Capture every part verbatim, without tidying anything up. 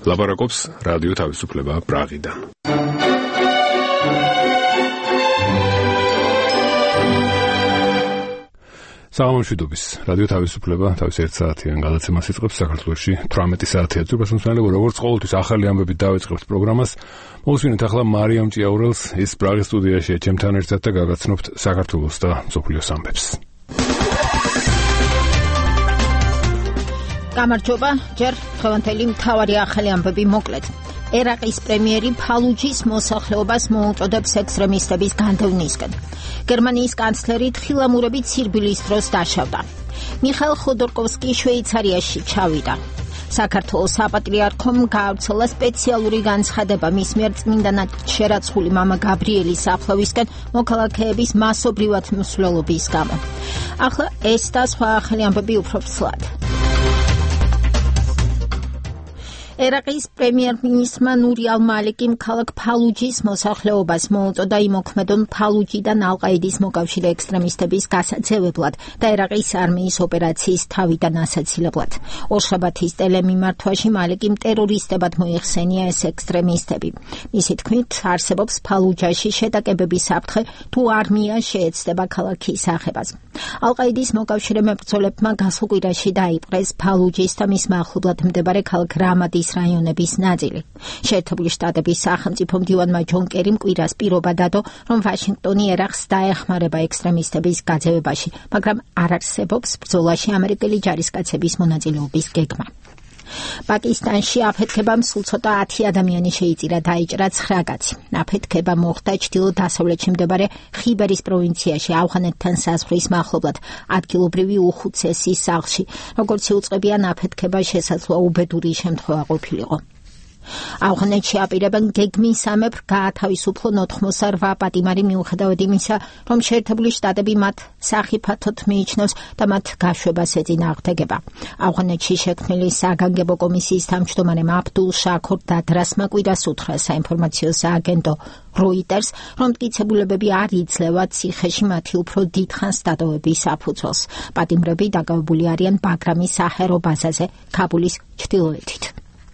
ლაპარაკობს რადიო თავისუფლება პრაღიდან. საღამომშვიდობის რადიო თავისუფლება თავის ერთ საათიან გადაცემას იწყებს საქართველოში თვრამეტი საათია ზურბასმსმენელებო როგორც ყოველთვის ახალი ამბებით დავიწყებთ პროგრამას მოვუსმინეთ ახლა მარიამ ჭიაურელს ის პრაღის სტუდიაში ჩემთან ერთად და გაგაცნობთ საქართველოს და მსოფლიოს ამბებს. გამარჯობა, ჯერ დღევანდელი მთავარი ახალი ამბები მოკლედ. ერაყის პრემიერი ფალუჯის მოსახლეობას მოუწოდებს ექსტრემისტების განდევნისკენ. გერმანიის კანცლერი თხილამურებით სირბილის დროს დაშავდა. მიხაილ ხოდორკოვსკი შვეიცარიაში ჩავიდა. საქართველოს საპატრიარქომ გაავრცელა სპეციალური განცხადება მის მიერ წმინდანად შერაცხული მამა გაბრიელის საფლავისკენ მოქალაქეების მასობრივად მსვლელობის გამო. ახლა ეს და სხვა ახალი ამბები უფრო ფსლად. ერაყის პრემიერ-მინისტრმა ნური ალ-მალიკიმ ქალაქ ფალუჯის მოსახლეობას მოუწოდა იმოქმედონ ფალუჯიდან ალ-ყაიდის მოკავშირე ექსტრემისტების გასაძევებლად და ერაყის არმიის ოპერაციის თავიდან ასაცილებლად. ორშაბათის ტელემიმართვაში მალიკიმ ტერორისტებად მოიხსენია ეს ექსტრემისტები. მისი თქმით, არსებობს ფალუჯაში შეტაკებების საფრთხე, თუ არმია შეეცდება ქალაქის აღებას. ალ-ყაიდის მოკავშირე მებრძოლებმა გასულ კვირაში დაიპყრეს ფალუჯის და მის მახლობლად მდებარე ქალაქ რამადის რაიონების ნაწილი. შეერთებული შტატების სახელმწიფო მდივანმა ჯონ კერიმ კვირას პირობა დადო, რომ ვაშინგტონი ერაყს დაეხმარება ექსტრემისტების გაძევებაში, მაგრამ არ არსებობს ბრძოლაში ამერიკელი ჯარისკაცების მონაწილეობის გეგმა. პაკისტანში აფეთქებამ სულ ცოტა ათი ადამიანი შეიწირა, დაიჭრა ცხრა კაცი. აფეთქება მოხდა ჩრდილო-დასავლეთში მდებარე ხიბერის პროვინციაში, ავღანეთთან საზღვრის მახლობლად, ადგილობრივი უხუცესის სახლში. როგორც იუწყებიან, აფეთქება შესაძლოა უბედური შემთხვევა ყოფილიყო. ავღანეთში აპირებენ გეგმისამებრ გაათავისუფლონ ოთხმოცდა რვა პატიმარი მიუხედავად იმისა, რომ შეერთებული შტატები მათ სახიფათოდ მიიჩნევს და მათ გაშვებას ეწინააღმდეგება. ავღანეთში შექმნილი საგანგებო კომისიის თავმჯდომარემ აბდულ შაქორ დადრასმა კვირას უთხრა საინფორმაციო სააგენტო როიტერს, რომ მტკიცებულებები არ იძლევა ციხეში მათი უფრო დიდხანს დატოვების საფუძველს. პატიმრები დაკავებული არიან ბაგრამის საჰაერო ბაზაზე, ქაბულის ჩრდილოეთით.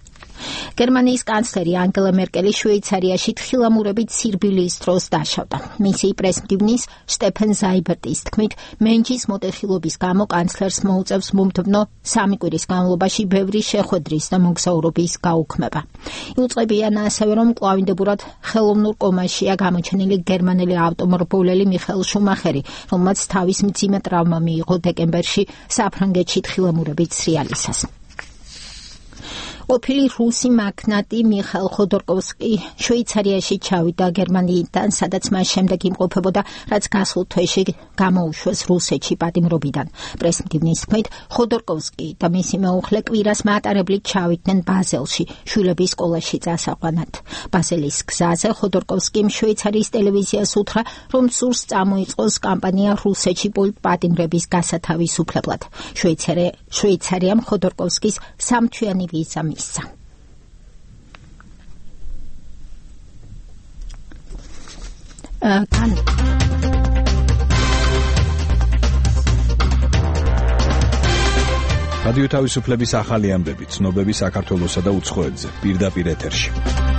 გერმანიის კანცლერი ანგელა მერკელი შვეიცარიაში თხილამურებით სირბილის დროს დაშავდა. მისი პრესმდივნის შტეფენ ზაიბერტის თქმით, მენჯის მოტეხილობის გამო კანცლერს მოუწევს მომდევნო სამი კვირის განმავლობაში ბევრი შეხვედრის და მოგზაურობის გაუქმება. იუწყებიან ასევე, რომ კვლავინდებურად ხელოვნურ კომაშია გამოჩენილი გერმანელი ავტომობილელი მიხაილ შუმახერი, რომელმაც თავის მძიმე ტრავმა მიიღო დეკემბერში საფრანგეთში თხილამურებით სრიალისას. ყოფილი რუსი მაგნატი მიხაილ ხოდორკოვსკი შვეიცარიაში ჩავიდა გერმანიიდან, სადაც მას შემდეგ იმყოფებოდა, რაც გასულ თვეში გამოუშვეს რუსეთში პატიმრობიდან. პრესმდივნის თქმით, ხოდორკოვსკი და მისი მეუღლე კვირას მატარებლით ჩავიდნენ ბაზელში, შვილების სკოლაში წასაყვანად. ბაზელის გზაზე ხოდორკოვსკიმ შვეიცარიის ტელევიზიას უთხრა, რომ სურს წამოიწყოს კამპანია რუსეთში პატიმრების გასათავისუფლებლად. შვეიცარიამ ხოდორკოვსკის სამთვიანი ვიზა მისცა. კან რადიო თავისუფლების ახალი ამბები, ცნობები საქართველოსა და უცხოეთზე, პირდაპირ ეთერში.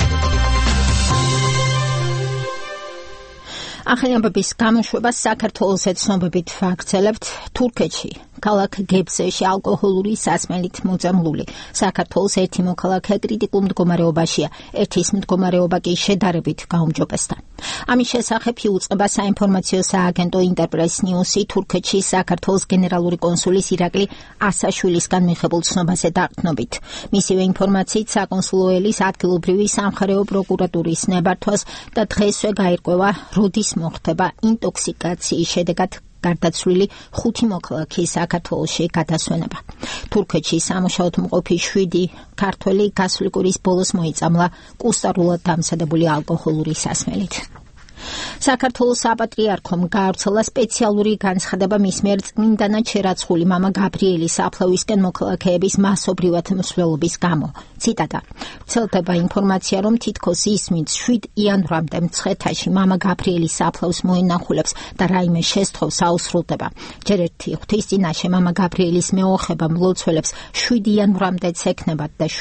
ახალი ამბების გამოშვებას საქართველოსაც ცნობებით ვაგრძელებთ. თურქეთში ქალაქ გებზეში ალკოჰოლური სასმელით მოწამლული საქართველოს ერთი მოქალაქე კრიტიკულ მდგომარეობაშია, ერთის მდგომარეობა კი შედარებით გაუმჯობესდა. ამის შესახებ იუწყება საინფორმაციო სააგენტო ინტერპრეს ნიუსი თურქეთში საქართველოს გენერალური კონსულის ირაკლი ასაშვილისგან მიღებულ ცნობაზე დაყრდნობით. მისივე ინფორმაციით საკონსულო ელის ადგილობრივი სამხარეო პროკურატურის ნებართვას და დღესვე გაირკვევა, როდის მოხდება ინტოქსიკაციის შედეგად გარდაცვლილი ხუთი მოქალაქის საქართველოში გადასვენება. თურქეთში სამუშაოდ მყოფი შვიდი ქართველი გასული კვირის ბოლოს მოიწამლა კუსტარულად დამზადებული ალკოჰოლური სასმელით. საქართველოს საპატრიარქომ გაავრცელა სპეციალური განცხადება მის მიერ წმინდანად შერაცხული მამა გაბრიელის საფლავისკენ მოქალაქეების მასობრივად მსვლელობის გამო. ციტატა: ვრცელდება ინფორმაცია, რომ თითქოს ისმით შვიდ იანვრამდე მცხეთაში მამა გაბრიელის საფლავს მოენახულებს და რაიმე შესთხოვს აუსრულდება. ჯერ ერთი ღვთის წინაშე მამა გაბრიელის მეოხება მლოცველებს შვიდ იანვრამდეც ექნებათ და შვიდი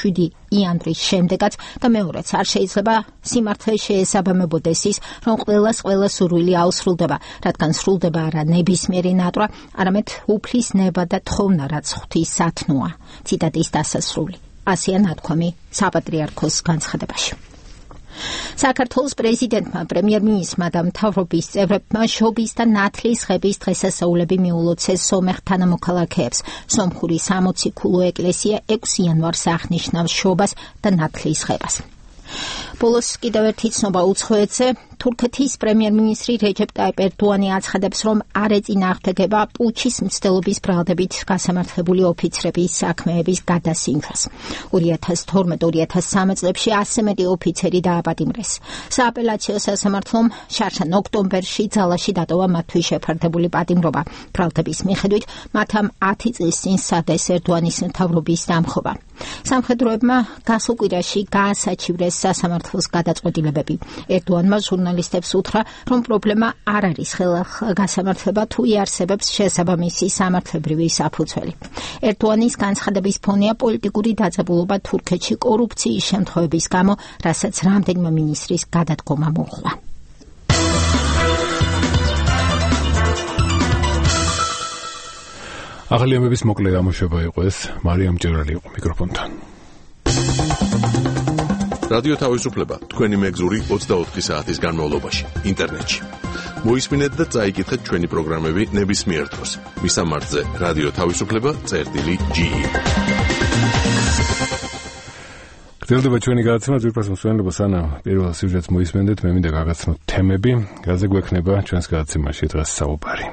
იანვრის შემდეგაც და მეორეც არ შეიძლება სიმართლე შეესაბამებოდეს ის, რომ ყველას ყველა სურვილი აუსრულდება, რადგან სრულდება არა ნებისმიერი ნატვრა, არამედ უფლის ნება და თხოვნა, რაც ღვთის სათნოა. ციტატის დასასრული. ასია ნათქვამი საპატრიარქოს განცხადებაში. საქართველოს პრეზიდენტმა, პრემიერ-მინისტრმა და მთავრობის წევრებმა შობის და ნათლის ხების დღესასწაულები მიულოცეს სომეხ თანამოქალაქეებს. სომხური სამოცი ქულო ეკლესია ექვსი იანვარს აღნიშნავს შობას და ნათლის ხებას. ბოლოს კიდევ ერთი ცნობა უცხოეთზე. თურქეთის პრემიერ-მინისტრი რეჯეპ ტაიპ ერდოანი აცხადებს, რომ არ ეწინააღმდეგება პუჩის მცდელობის ბრალდებით გასამართლებული ოფიცრების საქმეების გადასინჯვას. ორი ათას თორმეტ ორი ათას სამი წლებში ასზე მეტი ოფიცერი დააპატიმრეს. სააპელაციო სასამართლომ შარშან ოქტომბერში ძალაში დატოვა მათთვის შეფარდებული პატიმრობა. ბრალდების მიხედვით მათ ამ ათი წლის წინ სცადეს ერდოანის მთავრობის დამხობა. სამხედროებმა გასულ კვირაში გაასაჩივრეს სასამართლოს გადაწყვეტილებები. ერდოანმა ჟურნალისტებს უთხრა, რომ პრობლემა არ არის ხელგასამართლება, თუ იარსებებს შესაბამისი სამართლებრივი საფუძველი. ერდოანის განცხადების ფონია პოლიტიკური დაძაბულობა თურქეთში კორუფციის შემთხვევების გამო, რასაც რამდენიმე მინისტრის გადადგომა მოჰყვა. ახალი ამბების მოკლე გამოშვება იყო ეს. მარიამ ჭერალი იყო მიკროფონთან. რადიო თავისუფლება თქვენი მეგზური ოცდაოთხი საათის განმავლობაში ინტერნეტში. მოისმინეთ და წაიკითხეთ ჩვენი პროგრამები ნებისმიერ დროს. მისამართზე რადიო თავისუფლება წერტილი ჯი. გრძელდება ჩვენი გადაცემა ძვირფას მოსვენებას ანა პირველ სიუჟეტს მოისმენდეთ, მე მინდა გაგაცნოთ თემები, რაზე გვექნება ჩვენს გადაცემაში დღეს საუბარი.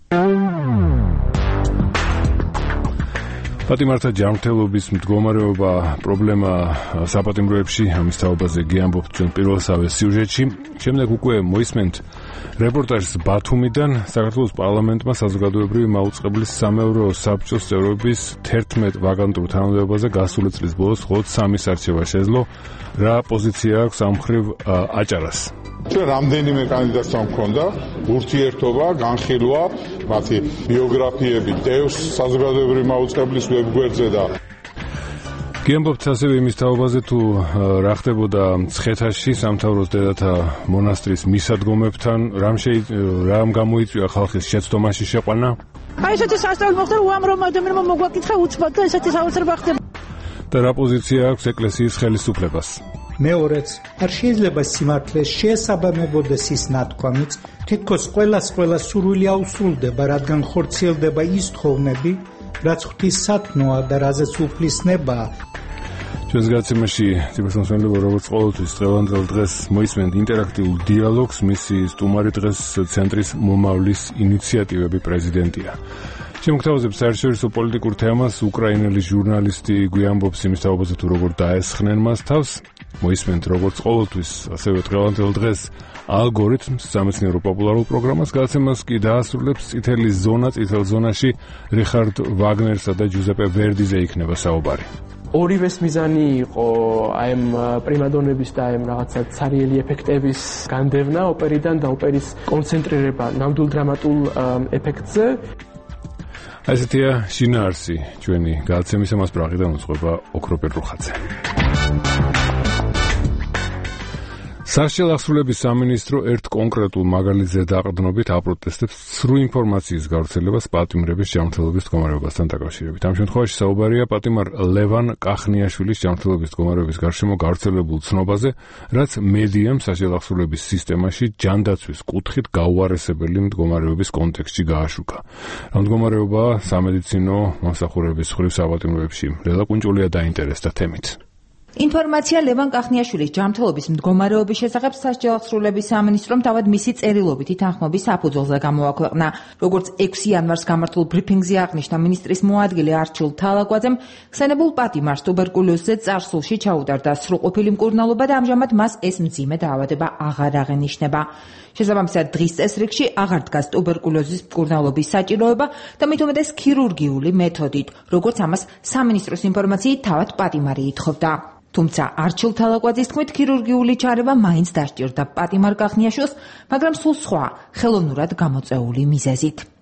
პატიმართა ჯანმრთელობის მდგომარეობა პრობლემა საპატიმროებში, ამის თაობაზე გიამბობთ ჩვენ პირველსავე სიუჟეტში. შემდეგ უკვე მოისმენთ რეპორტაჟს ბათუმიდან. საქართველოს პარლამენტმა საზოგადოებრივი მაუწყებლის სამეურვეო საბჭოს წევრობის თერთმეტ ვაგანტურ თანამდებობაზე გასული წლის ბოლოს მხოლოდ სამის არჩევა შეძლო. რა პოზიცია აქვს ამ მხრივ აჭარას? ჩვენ რამდენიმე კანდიდატს მქონდა, ურთიერთობა, განხილვა, მათი ბიოგრაფიები დევს საზოგადოებრივი მაუწყებლის ვებგვერდზე და გიამბობთ ასევე იმის თაობაზე, თუ რა ხდებოდა მცხეთაში სამთავროს დედათა მონასტრის მისადგომებთან, რამ რამ გამოიწვია ხალხის შეცდომაში შეყვანა? აი ესეთი სასწაული მოხდა, უამრავ ადამიანმა მოგვაკითხა უცბად და ესეთი საოცრება ხდება. და რა პოზიცია აქვს ეკლესიის ხელისუფლებას? მეორეც, არ შეიძლება სიმართლეს შეესაბამებოდეს ის ნათქვამიც, თითქოს ყველას ყველა სურვილი აუსრულდება, რადგან ხორციელდება ის თხოვნები, რაც ღვთის სათნოა და რაზეც უფლის ნება. ჩვენს გადაცემაში ციფროსმენელობა როგორც ყოველთვის დღევანდელ დღეს მოისმენთ ინტერაქტიულ დიალოგს, მისი სტუმარი დღეს ცენტრის მომავლის ინიციატივები პრეზიდენტია. შემოგთავაზებთ საერთაშორისო პოლიტიკურ თემას, უკრაინელი ჟურნალისტი გვიამბობს იმის თაობაზე, თუ როგორ დაესხნენ მას თავს. მოისმენთ როგორც ყოველთვის, ასევე დღევანდელ დღეს ალგორითმს, სამეცნიერო პოპულარულ პროგრამას. გადაცემას კი დაასრულებს წითელი ზონა, წითელ ზონაში რიხარდ ვაგნერსა და ჯუზეპე ვერდიზე იქნება საუბარი. ორივეს მიზანი იყო აი ამ პრიმადონების და აი ამ რაღაცა ცარიელი ეფექტების განდევნა ოპერიდან და ოპერის კონცენტრირება ნამდვილ დრამატულ ეფექტზე. ასეთია შინაარსი ჩვენი გადაცემის, ამას პრაღიდან უძღვება ოქრო პეტრუხაძე. სასჯელ აღსრულების სამინისტრო ერთ კონკრეტულ მაგალითზე დაყრდნობით აპროტესტებს ცრუ ინფორმაციის გავრცელებას პატიმრების ჯანმრთელობის მდგომარეობასთან დაკავშირებით. ამ შემთხვევაში საუბარია პატიმარ ლევან კახნიაშვილის ჯანმრთელობის მდგომარეობის გარშემო გავრცელებულ ცნობაზე, რაც მედიამ სასჯელ აღსრულების სისტემაში ჯანდაცვის კუთხით გაუარესებელი მდგომარეობის კონტექსტში გააშუქა. რა მდგომარეობაა სამედიცინო მომსახურების მხრივ საპატიმროებში? ლელა კუნჭულია დაინტერესდა თემით. ინფორმაცია ლევან კახნიაშვილის ჯანმრთელობის მდგომარეობის შესახებ სასჯელ აღსრულების სამინისტრომ თავად მისი წერილობითი თანხმობის საფუძველზე გამოაქვეყნა. როგორც ექვსი იანვარს გამართულ ბრიფინგზე აღნიშნა მინისტრის მოადგილე არჩილ თალაკვაძემ, ხსენებულ პატიმარს ტუბერკულოზზე წარსულში ჩაუტარდა სრულყოფილი მკურნალობა და ამჟამად მას ეს მძიმე დაავადება აღარ აღენიშნება. შესაბამისად, დღის წესრიგში აღარ დგას ტუბერკულოზის მკურნალობის საჭიროება და მით უმეტეს ქირურგიული მეთოდით, როგორც ამას სამინისტროს ინფორმაციით თავად პატიმარი ითხოვდა. თუმცა არჩილ თალაკვაძის თქმით, ქირურგიული ჩარევა მაინც დასჭირდა პატიმარ კახნიაშვილს, მაგრამ სულ სხვა, ხელოვნურად გამოწვეული მიზეზით.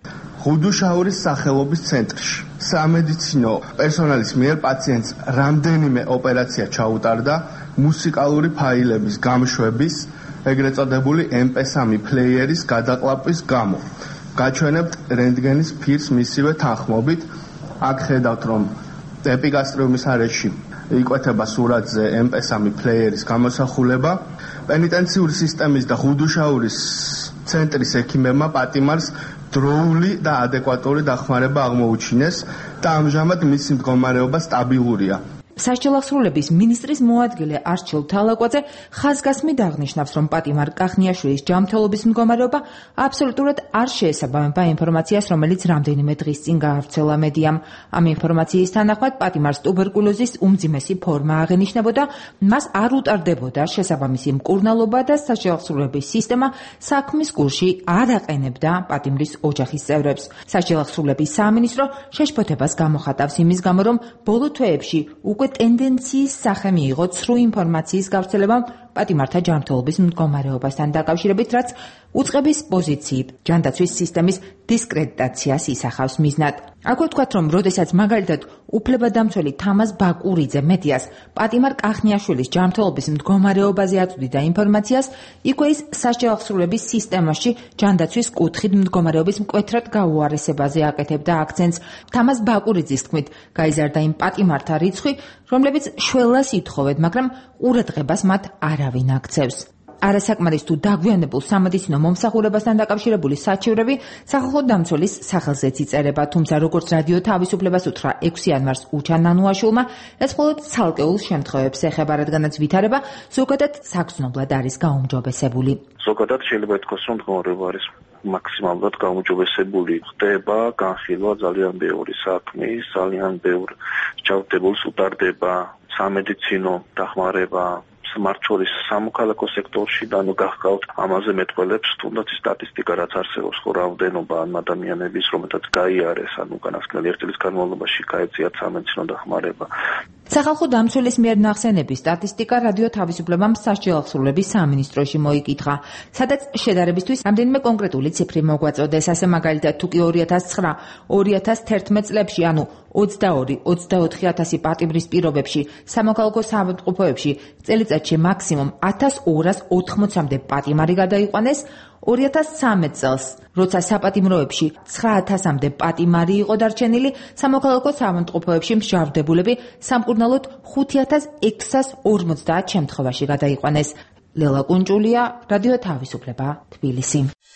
ღუდუშაურის სახელობის ცენტრში სამედიცინო პერსონალის მიერ პაციენტს რამდენიმე ოპერაცია ჩაუტარდა მუსიკალური ფაილების გამშვების, ეგრეთ წოდებული ემ პე სამი პლეიერის გადაყლაპვის გამო. გაჩვენებთ რენტგენის ფირს მისივე თანხმობით. აქ ხედავთ, რომ ეპიგასტრიუმის არეში იკვეთება სურათზე ემ პე სამი პლეიერის გამოსახულება. პენიტენციური სისტემის და ღუდუშაურის ცენტრის ექიმებმა პატიმარს დროული და ადეკვატური დახმარება აღმოუჩინეს და ამჟამად მისი მდგომარეობა სტაბილურია. სასჯელ აღსრულების მინისტრის მოადგილე არჩილ თალაკვაძე ხაზგასმით აღნიშნავს, რომ პატიმარ კახნიაშვილის ჯანმრთელობის მდგომარეობა აბსოლუტურად არ შეესაბამება ინფორმაციას, რომელიც რამდენიმე დღის წინ გაავრცელა მედიამ. ამ ინფორმაციის თანახმად პატიმარს ტუბერკულოზის უმძიმესი ფორმა აღენიშნებოდა, მას არ უტარდებოდა შესაბამისი მკურნალობა და სასჯელ აღსრულების სისტემა საქმის გულში არ აყენებდა პატიმრის ოჯახის წევრებს. სასჯელ აღსრულების სამინისტრო შეშფოთებას გამოხატავს იმის გამო, რომ ბოლო თვეებში უკვე ტენდენციის სახე მიიღო ცრუ ინფორმაციის გავრცელებამ პატიმართა ჯანმრთელობის მდგომარეობასთან დაკავშირებით, რაც უწყების პოზიციით ჯანდაცვის სისტემის დისკრედიტაციას ისახავს მიზნად. აქვე ვთქვათ, რომ როდესაც მაგალითად უფლებადამცველი თამაზ ბაკურიძე მედიას პატიმარ კახნიაშვილის ჯანმრთელობის მდგომარეობაზე აწვდიდა ინფორმაციას, იქვე ის სასჯელ აღსრულების სისტემაში ჯანდაცვის კუთხით მდგომარეობის მკვეთრად გაუარესებაზე აკეთებდა აქცენტს. თამაზ ბაკურიძის თქმით, გაიზარდა იმ პატიმართა რიცხვი, რომლებიც შველას ითხოვეთ, მაგრამ ყურადღებას მათ არავინ აქცევს. არასაკმარის თუ დაგვიანებულ სამედიცინო მომსახურებასთან დაკავშირებული საჩივრები სახალხო დამცველის სახელზეც იწერება, თუმცა როგორც რადიო თავისუფლებას უთხრა ექვსი იანვარს უჩან ნანუაშვილმა, ეს მხოლოდ ცალკეულ შემთხვევებს ეხება, რადგანაც ვითარება ზოგადად საგრძნობლად არის გაუმჯობესებული. ზოგადად შეიძლება ითქვას, რომ მდგომარეობა არის მაქსიმალურად გაუმჯობესებული. ხდება განხილვა ძალიან ბევრი საქმის, ძალიან ბევრ ჩავდებულს უტარდება სამედიცინო დახმარება, მათ შორის სამოქალაქო სექტორში და ნუ გახსოვთ ამაზე მეტყველებს თუნდაც სტატისტიკა რაც არსებობს, ხო რაოდენობა ან ადამიანების, რომელთაც გაიარეს, ან უკანასკნელი ერთი წლის განმავლობაში გაეწიათ სამედიცინო დახმარება. სახალხო დამცველის მიერ ნახსენების სტატისტიკა რადიო თავისუფლებამ სასჯელ აღსრულების სამინისტროში მოიკითხა, სადაც შედარებისთვის რამდენიმე კონკრეტული ციფრი მოგვაწოდეს. ასე მაგალითად, თუ კი ორი ათას ცხრა ორი ათას თერთმეტ წლებში, ანუ ოცდაორი ოცდაოთხი ათასი პატიმრის პირობებში, სამოქალაქო საავადმყოფოებში წელიწადში მაქსიმუმ ათას ორას ოთხმოცამდე პატიმარი გადაიყვანეს, ორი ათას ცხრამეტ წელს, როცა საპატიმროებში ცხრა ათასამდე პატიმარი იყო დარჩენილი, სამოქალაქო საავადმყოფოებში მსჯავრდებულები სამკურნალოდ ხუთი ათას ექვსას ორმოცდაათ შემთხვევაში გადაიყვანეს. ლელა კუნჭულია, რადიო თავისუფლება, თბილისი.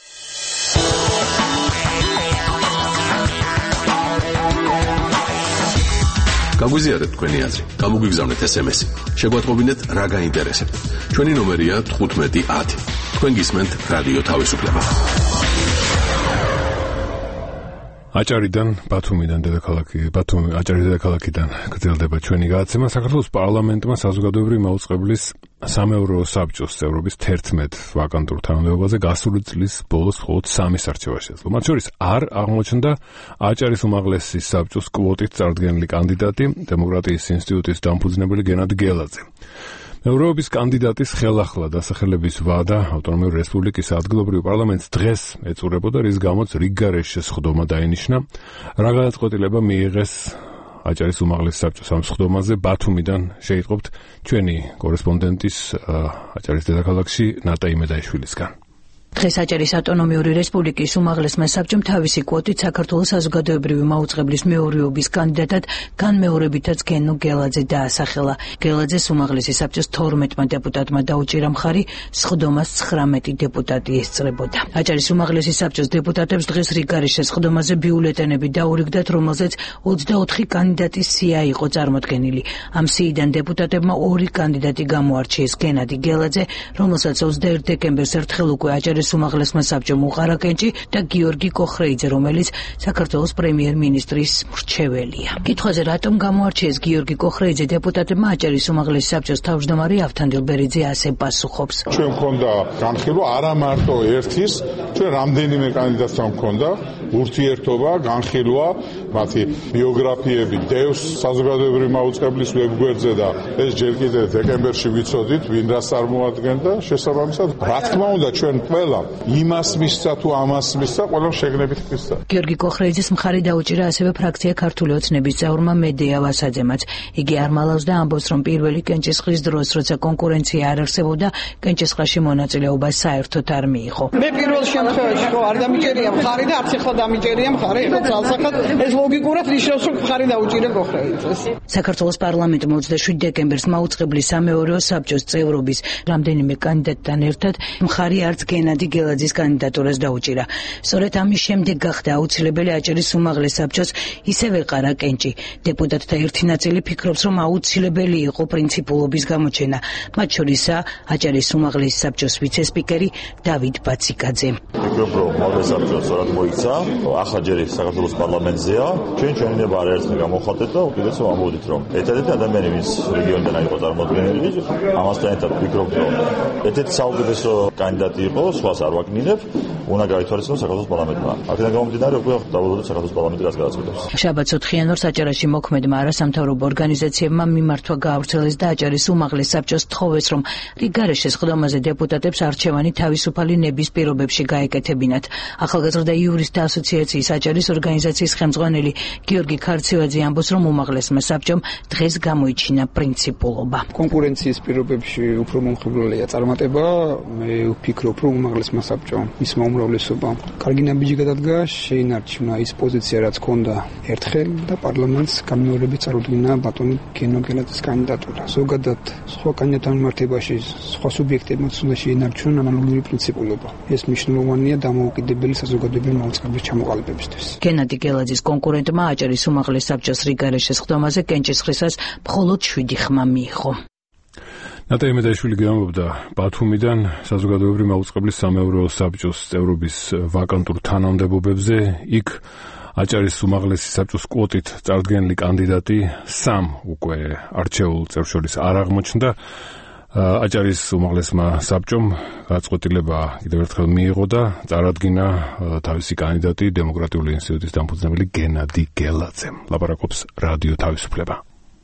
გაგვიზიარეთ თქვენი აზრი, გამოგვიგზავნეთ ეს ემ ესი. შეგვატყობინეთ რა გაინტერესებთ. ჩვენი ნომერია თხუთმეტი ათი. თქვენ გისმენთ რადიო თავისუფლება. აჭარიდან, ბათუმიდან, დედაქალაქი, ბათუმი, აჭარის დედაქალაქიდან გრძელდება ჩვენი გადაცემა. საქართველოს პარლამენტმა საზოგადოებრივი მაუწყებლის სამეურვეო საბჭოს წევრობის თერთმეტ ვაკანტურ თანამდებობაზე გასული წლის ბოლოს მხოლოდ სამის არჩევა შეძლო. მათ შორის არ აღმოჩნდა აჭარის უმაღლესი საბჭოს კვოტით წარდგენილი კანდიდატი, დემოკრატიის ინსტიტუტის დამფუძნებელი გენად გელაძე. მეურვეობის კანდიდატის ხელახლა დასახელების ვადა ავტონომიური რესპუბლიკის ადგილობრივ პარლამენტს დღეს ეწურებოდა, რის გამოც რიგგარეშე სხდომა დაინიშნა. რა გადაწყვეტილება მიიღეს აჭარის უმაღლესი საბჭოს ამ სხდომაზე? ბათუმიდან შეიტყობთ ჩვენი კორესპონდენტის აჭარის დედაქალაქში ნატა იმედაიშვილისგან. დღეს აჭარის ავტონომიური რესპუბლიკის უმაღლესმა საბჭომ თავისი კვოტით საქართველოს საზოგადოებრივი მაუწყებლის მეურვეობის კანდიდატად განმეორებითაც გენო გელაძე დაასახელა. გელაძეს უმაღლესი საბჭოს თორმეტმა დეპუტატმა დაუჭირა მხარი, სხდომას ცხრამეტი დეპუტატი ესწრებოდა. აჭარის უმაღლესი საბჭოს დეპუტატებს დღეს რიგგარეშე სხდომაზე ბიულეტენები დაურიგდათ, რომელზეც ოცდაოთხი კანდიდატის სია იყო წარმოდგენილი. ამ სიიდან დეპუტატებმა ორი კანდიდატი გამოარჩიეს: გენადი გელაძე, რომელსაც ოცდაერთი დეკემბერს ერთხელ უკვე აჭარის უმაღლესმა საბჭომ უყარა კენჭი და გიორგი კოხრეიძე, რომელიც საქართველოს პრემიერ-მინისტრის მრჩეველია. კითხვაზე რატომ გამოარჩიეს გიორგი კოხრეიძე დეპუტატებმა, აჭარის უმაღლესი საბჭოს თავმჯდომარე ავთანდილ ბერიძე ასე პასუხობს. ჩვენ მქონდა განხილვა არა მარტო ერთის, ჩვენ რამდენიმე კანდიდატს მქონდა, ურთიერთობა, განხილვა, მათი ბიოგრაფიები დევს საზოგადოებრივი მაუწყებლის ვებგვერდზე და ეს ჯერ კიდევ დეკემბერში ვიცოდით, ვინ რას წარმოადგენდა შესაბამისად. რა თქმა უნდა, ჩვენ ყველა იმას მისცა თუ ამას მისცა, ყველა შეგნებით მისცა. გიორგი კოხრეიძის მხარი დაუჭირა ასევე ფრაქცია ქართული ოცნების წევრმა მედეა ვასაძემაც. იგი არ მალავს და ამბობს, რომ პირველი კენჭისყრის დროს, როცა კონკურენცია არ არსებობდა, კენჭისყრაში მონაწილეობა საერთოდ არ მიიღო. მე პირველ შემთხვევაში ხო არ დამიჭერია მხარი და არც ახლა დამიჭერია მხარი, ხო ძალსახად ეს ლოგიკურად ნიშნავს, რომ მხარი დაუჭირა კოხრეიძეს. საქართველოს პარლამენტმა ოცდაშვიდ დეკემბერს მაუწყებლის სამეურვეო საბჭოს წევრობის რამდენიმე კანდიდატთან ერთად მხარი არც გენადი გელაძის კანდიდატურას დაუჭირა. სწორედ ამის შემდეგ გახდა აუცილებელი აჭარის უმაღლეს საბჭოს ისევ ეყარა კენჭი. დეპუტატთა ერთი ნაწილი ფიქრობს, რომ აუცილებელი იყო პრინციპულობის გამოჩენა. მათ შორისაა აჭარის უმაღლეს საბჭოს ვიცე-სპიკერი დავით ბაციკაძე. ფიქრობ, რომ უმაღლეს საბჭოს სწორად მოიცა, ახლა ჯერ საქართველოს პარლამენტზეა. ჩვენ ჩვენინება არაერთხელ გამოხატეთ და უკიდურესად ამბობთ, რომ ერთადერთი ადამიანი, ვინც რეგიონიდან იყო წარმოდგენილი, ამასთან ერთად ფიქრობ, რომ ერთ-ერთი საუკეთესო კანდიდატი იყო, სხვას არ ვაკნინებ, უნდა გაითვალისწინოს საქართველოს პარლამენტმა. აქედან გამომდინარე, უკვე დავუბრუნდეთ საქართველოს პარლამენტი რაც გადაწყვეტს. შაბათს ოთხ იანვარს აჭარაში მოქმედმა არასამთავრობო ორგანიზაციებმა მიმართვა გაავრცელეს და აჭარის უმაღლეს საბჭოს თხოვეს, რომ რიგარეშე სხდომაზე დეპუტატებს არჩევანი თავისუფალი ნების პირობებში გაეკეთებინათ. ახალგაზრდა იურისტთა ასოციაციის აჭარის ორგანიზაციის ხელმძღვანელი გიორგი ქარცევაძე ამბობს, რომ უმაღლესმა საბჭომ დღეს გამოიჩინა პრინციპულობა. კონკურენციის პირობებში უფრო მომხიბვლელია წარმატება. მე ვფიქრობ, რომ უმაღლესმა საბჭომ მისმა უმრავლესობამ კარგი ნაბიჯი გადადგა, შეინარჩუნა ის პოზიცია, რაც ჰქონდა ერთხელ და პარლამენტს განმეორებით წარუდგინა ბატონი გენო გელაძის კანდიდატურა. ზოგადად სხვა კანდიდატთან მიმართებაში სხვა სუბიექტებმაც უნდა შეინარჩუნონ ანალოგიური პრინციპულობა. ეს მნიშვნელოვანია დამოუკიდებელი საზოგადოებრივი მაუწყებლის ჩამოყალიბებისთვის. გენადი გელაძის კონკურენტმა აჭარის უმაღლეს საბჭოს რიგარეშე სხდომაზე კენჭისყრისას მხოლოდ შვიდი ხმა მიიღო. ნატა იმედაშვილი გეომბობდა ბათუმიდან საზოგადოებრივი მაუწყებლის სამეურვეო საბჭოს წევრობის ვაკანტურ თანამდებობებზე. იქ აჭარის უმაღლესი საბჭოს კვოტით წარდგენილი კანდიდატი სამ უკვე არჩეულ წევრს შორის არ აღმოჩნდა. აჭარის უმაღლესმა საბჭომ გაწყვეტილება კიდევ ერთხელ მიიღო და წარადგინა თავისი კანდიდატი დემოკრატიული ინსტიტუტის დამფუძნებელი გენადი გელაძემ. ლაპარაკობს რადიო თავისუფლება.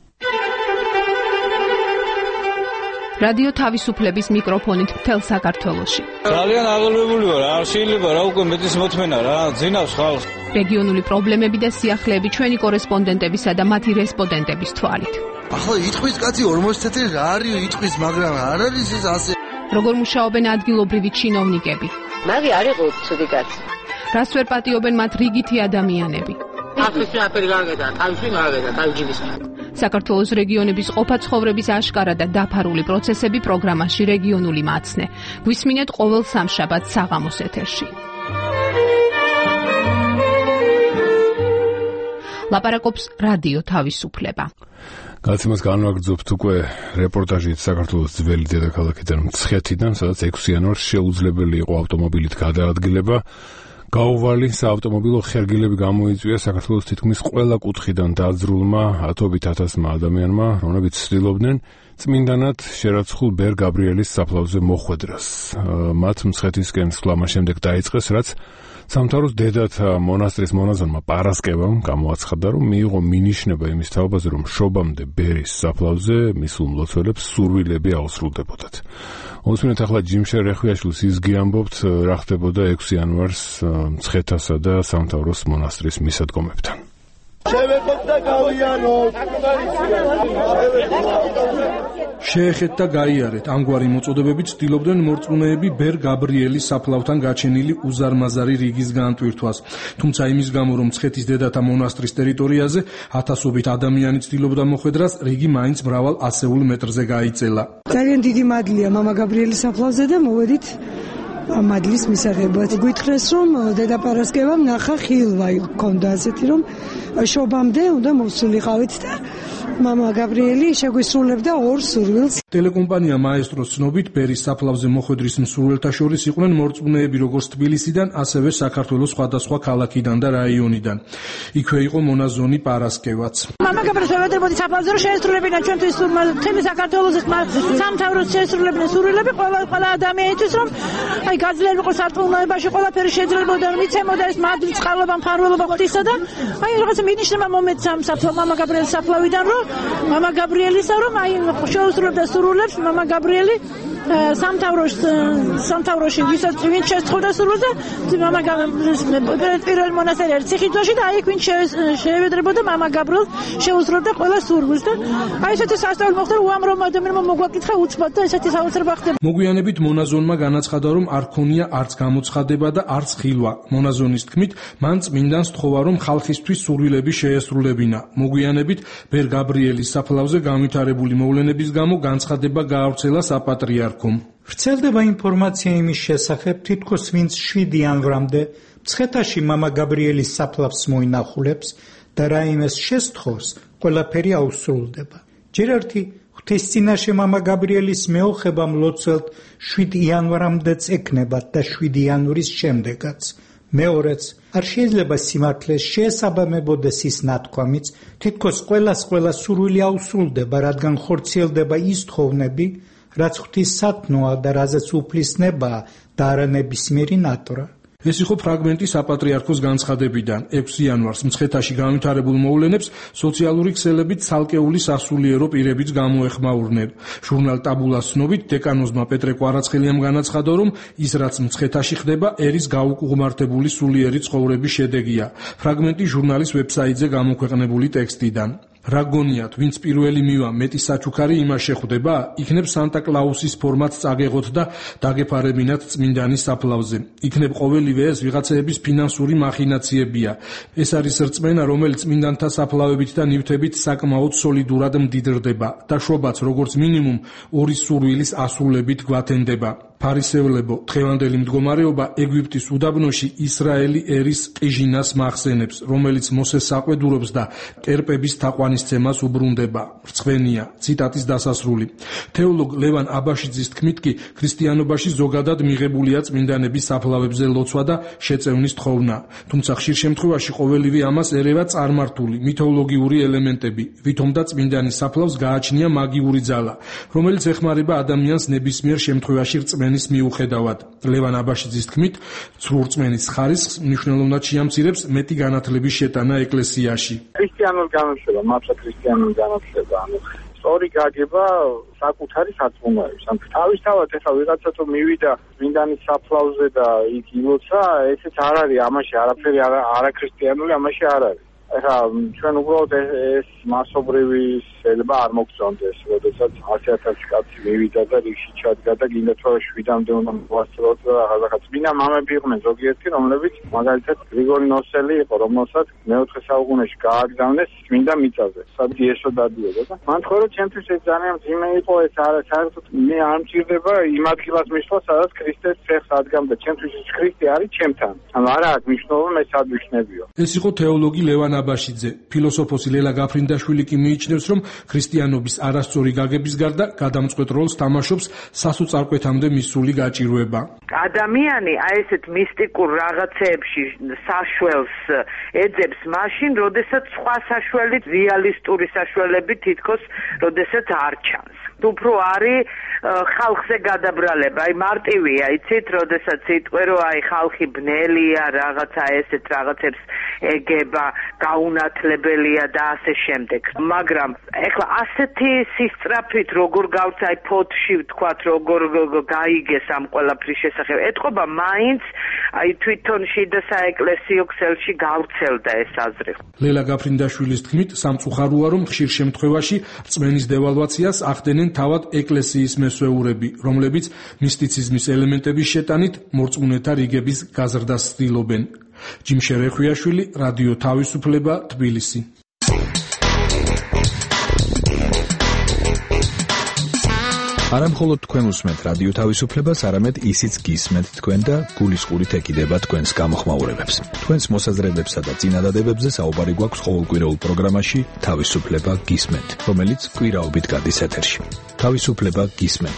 რადიო თავისუფლების მიკროფონით მთელ საქართველოში. ძალიან აღელვებული ვარ, არ შეიძლება რა უკვე მეტის მოთმენა რა, ძინავს ხალხს. რეგიონული პრობლემები და სიახლეები ჩვენი კორესპონდენტებისა და მათი რესპონდენტების თვალით. ახლა იტყვის კაცი ორმოცი წელი რა არის იტყვის, მაგრამ არ არის ეს ასე. როგორ მუშაობენ ადგილობრივი ჩინოვნიკები? მაგი არ იყო ცუდი კაცი. რას ვერ პატიობენ მათ რიგითი ადამიანები? ახლა აფერი გაგედა, თავში გაგედა, თავჯიბის. საქართველოს რეგიონების ყოფა ცხოვრების აშკარა და დაფარული პროცესები პროგრამაში რეგიონული მაცნე. გვისმინეთ ყოველ სამშაბათს საღამოს ეთერში. ლაპარაკობს რადიო თავისუფლება. გაცემას განვაგრძობთ უკვე რეპორტაჟით საქართველოს ძველი დედაქალაქიდან მცხეთიდან, სადაც ექვსი იანვარს შეუძლებელი იყო ავტომობილით გადაადგილება. გაუვალი საავტომობილო ხერგილები გამოიწვია საქართველოს თითქმის ყველა კუთხიდან დაძრულმა ათობით ათასმა ადამიანმა, რომლებიც ცდილობდნენ წმინდანად შერაცხულ ბერ გაბრიელის საფლავზე მოხვედრას. მათ მცხეთისკენ სვლა მას შემდეგ დაიწყეს, რაც სამთავროს დედათა მონასტრის მონაზონმა პარასკევამ გამოაცხადა, რომ მიიღო მინიშნება იმის თაობაზე, რომ შობამდე ბერის საფლავზე მისულ მლოცველებს სურვილები აუსრულდებოდათ. მოსმინეთ ახლა ჯიმშერ რეხვიაშვილს ისგი ამბობთ, რა ხდებოდა ექვსი იანვარს მცხეთასა და სამთავროს მონასტრის მისადგომებთან. შევეყოთ და გავიანოთ. შეეხეთ და გაიარეთ. ამგვარი მოწოდებებით ცდილობდნენ მორწმუნეები ბერ გაბრიელის საფლავთან გაჩენილი უზარმაზარი რიგის განტვირთვას. თუმცა იმის გამო, რომ მცხეთის დედათა მონასტრის ტერიტორიაზე ათასობით ადამიანი ცდილობდა მოხვედრას, რიგი მაინც მრავალ ასეულ მეტრზე გაიწელა. ძალიან დიდი მადლია მამა გაბრიელის საფლავზე და მოვედით მადლის მისაღებად. გითხრეს, რომ დედა პარასკევამ ნახა ხილვა ჰქონდა ასეთი, რომ შობამდე უნდა მოსულიყავით და მამა გაბრიელი შეგვისრულებდა ორ სურვილს. ტელეკომპანია მაესტროს ცნობით ბერის საფლავზე მოხვედრის მსურველთა შორის იყვნენ მორწმუნეები როგორც თბილისიდან, ასევე საქართველოს სხვადასხვა ქალაქიდან და რაიონიდან. იქვე იყო მონაზონი პარასკევაც. მამა გაბრიელი შევედრებოდი საფლავზე რომ შეესრულებინა ჩვენთვის თემი საქართველოს სამთავროს შეესრულებინა სურვილები ყველა ყველა ადამიანისთვის რომ აი გაძლიერება იყო სარწმუნოებაში ყველაფერი შეძლებოდა რომ იცემოდა ეს მადლი წყალობა მფარველობა ღვთისა და აი რაღაცა მინიშნება მომენტს ამ საფლავ მამა გაბრიელის საფლავიდან რომ მამა გაბრიელისა რომ აი შეუსრულებდა სურვილებს მამა გაბრიელი სამთავროს სამთავროში ვისაც ვინ შეწყდა სურვილზე მამა გაბრიელი პირველ მონასტერი არის ციხისძვაში და აი ვინ შეევედრებოდა მამა გაბრიელს შეუსრულებდა ყველა სურვილს და აი ესეთი სასწაული მოხდა რომ უამრავ ადამიანმა მოგვაკითხა უცბად და ესეთი საოცრება ხდება. მოგვიანებით მონაზონმა განაცხადა რომ არ ქონია არც გამოცხადება და არც ხილვა. მონაზონის თქმით მან წმინდანს თხოვა რომ ხალხისთვის სურვილები შეესრულებინა. მოგვიანებით ბერ გაბრიელის საფლავზე განვითარებული მოვლენების გამო განცხადება გაავრცელა საპატრიარქომ. ვრცელდება ინფორმაცია იმის შესახებ, თითქოს ვინც შვიდი იანვრამდე მცხეთაში მამა გაბრიელის საფლავს მოინახულებს და რაიმეს შესთხოვს, ყველაფერი აუსრულდება. ჯერ ერთი ღვთის წინაშე მამა გაბრიელის მეოხება მლოცველთ შვიდი იანვრამდეც ეკნებათ და შვიდი იანვრის შემდეგაც. მეორეც არ შეიძლება სიმართლეს შეესაბამებოდეს ის ნათქვამიც, თითქოს ყველას ყველა სურვილი აუსრულდება, რადგან ხორციელდება ის თხოვნები, რაც ღვთის სათნოა და რაზეც უფლისნებაა და არა ნებისმიერი ნატრა. ეს იყო ფრაგმენტი საპატრიარქოს განცხადებიდან. ექვსი იანვარს მცხეთაში განვითარებულ მოვლენებს სოციალური ქსელებით ცალკეული სასულიერო პირებიც გამოეხმაურნენ. ჟურნალ ტაბულას ცნობით დეკანოზმა პეტრე კვარაცხელიამ განაცხადა, რომ ის რაც მცხეთაში ხდება, ერის გაუკუღმართებული სულიერი ცხოვრების შედეგია. ფრაგმენტი ჟურნალის ვებსაიტზე გამოქვეყნებული ტექსტიდან. რა გონიათ, ვინც პირველი მივა მეტი საჩუქარი იმას შეხვდება, იქნებ სანტა კლაუსის ფორმაც წაგეღოთ და დაგეფარებინათ წმინდანის საფლავზე. იქნებ ყოველივე ეს ვიღაცეების ფინანსური მახინაციებია. ეს არის რწმენა, რომელიც წმინდანთა საფლავებით და ნივთებით საკმაოდ სოლიდურად მდიდრდება და შობაც როგორც მინიმუმ ორი სურვილის ასრულებით გვათენდება. ფარისევლებო, დღევანდელი მდგომარეობა ეგვიპტის უდაბნოში ისრაელი ერის ყიჟინას მახსენებს, რომელიც მოსეს საყვედურობს და კერპების თაყვანისცემას უბრუნდება. რწმენია, ციტატის დასასრული. თეოლოგ ლევან აბაშიძის თქმით კი, ქრისტიანობაში ზოგადად მიღებულია წმინდანების საფლავებზე ლოცვა და შეწევნის თხოვნა. თუმცა ხშირ შემთხვევაში ყოველივე ამას ერევა წარმართული, მითოლოგიური ელემენტები, ვითომდა წმინდანის საფლავს გააჩნია მაგიური ძალა, რომელიც ეხმარება ადამიანს ნებისმიერ შემთხვევაში რწმენის მიუხედავად. ლევან აბაშიძის თქმით, ცრუ რწმენის ხარისხს მნიშვნელოვნად შეამცირებს მეტი განათლების შეტანა ეკლესიაში. ქრისტიანული განათლება, მართლა ქრისტიანული განათლება, ანუ სწორი გაგება საკუთარი სარწმუნოების. ანუ თავისთავად ეხლა ვიღაცა თუ მივიდა წმინდანის საფლავზე და იქ ილოცა, ესეც არ არის ამაში არაფერი არაქრისტიანული ამაში არ არის. ეხლა ჩვენ უბრალოდ ეს მასობრივი შეიძლება არ მოგწონდეს, როდესაც ასი ათასი კაცი მივიდა და რიგში ჩადგა და გინდა თუ შვიდამდე უნდა მოვასწროთ და რაღაცა. წმინდა მამები იყვნენ ზოგიერთი, რომლებიც მაგალითად გრიგოლი ნოსელი იყო, რომელსაც მეოთხე საუკუნეში გააგზავნეს წმინდა მიწაზე, სადაც იესო დადიოდა და მან თქვა, რომ ჩემთვის ეს ძალიან მძიმე იყო, ეს არა საერთოდ მე არ მჭირდება იმ ადგილას მისვლა, სადაც ქრისტეს ფეხს ადგამდა. ჩემთვის ის ქრისტე არის ჩემთან. ანუ არა აქვს მნიშვნელობა მე სად ვიქნებიო. ეს იყო თეოლოგი ლევან აბაშიძე. ფილოსოფოსი ლელა გაფრინდაშვილი კი მიიჩნევს, რომ ქრისტიანობის არასწორი გაგების გარდა გადამწყვეტ როლს თამაშობს სასოწარკვეთამდე მისული გაჭირვება. ადამიანი აი ესეთ მისტიკურ რაღაცეებში საშველს ეძებს მაშინ, როდესაც სხვა საშველი რეალისტური საშველები თითქოს როდესაც არ ჩანს. უფრო არის ხალხზე გადაბრალება, აი მარტივია, იცით, როდესაც იტყვე, რომ აი ხალხი ბნელია, რაღაცა ესეთ რაღაცებს ეგება, გაუნათლებელია და ასე შემდეგ. მაგრამ ეხლა ასეთი სისწრაფით როგორ გავცა აი ფოთში ვთქვათ, როგორ გაიგეს ამ ყველაფრის შესახებ, ეთყობა მაინც აი თვითონ შიდა საეკლესიო ქსელში გავრცელდა ეს აზრი. ლელა გაფრინდაშვილის თქმით, სამწუხაროა, რომ ხშირ შემთხვევაში რწმენის დევალვაციას ახდენენ თავად ეკლესიის მესვეურები, რომლებიც მისტიციზმის ელემენტების შეტანით მორწმუნეთა რიგების გაზრდას ცდილობენ. ჯიმშე რეხვიაშვილი, რადიო თავისუფლება, თბილისი. არა მხოლოდ თქვენ უსმენთ რადიო თავისუფლებას, არამედ ისიც გისმენთ თქვენ და გულისყურით ეკიდება თქვენს გამოხმაურებებს. თქვენს მოსაზრებებსა და წინადადებებზე საუბარი გვაქვს ყოველკვირეულ პროგრამაში თავისუფლება გისმენთ, რომელიც კვირაობით გადის ეთერში. თავისუფლება გისმენთ.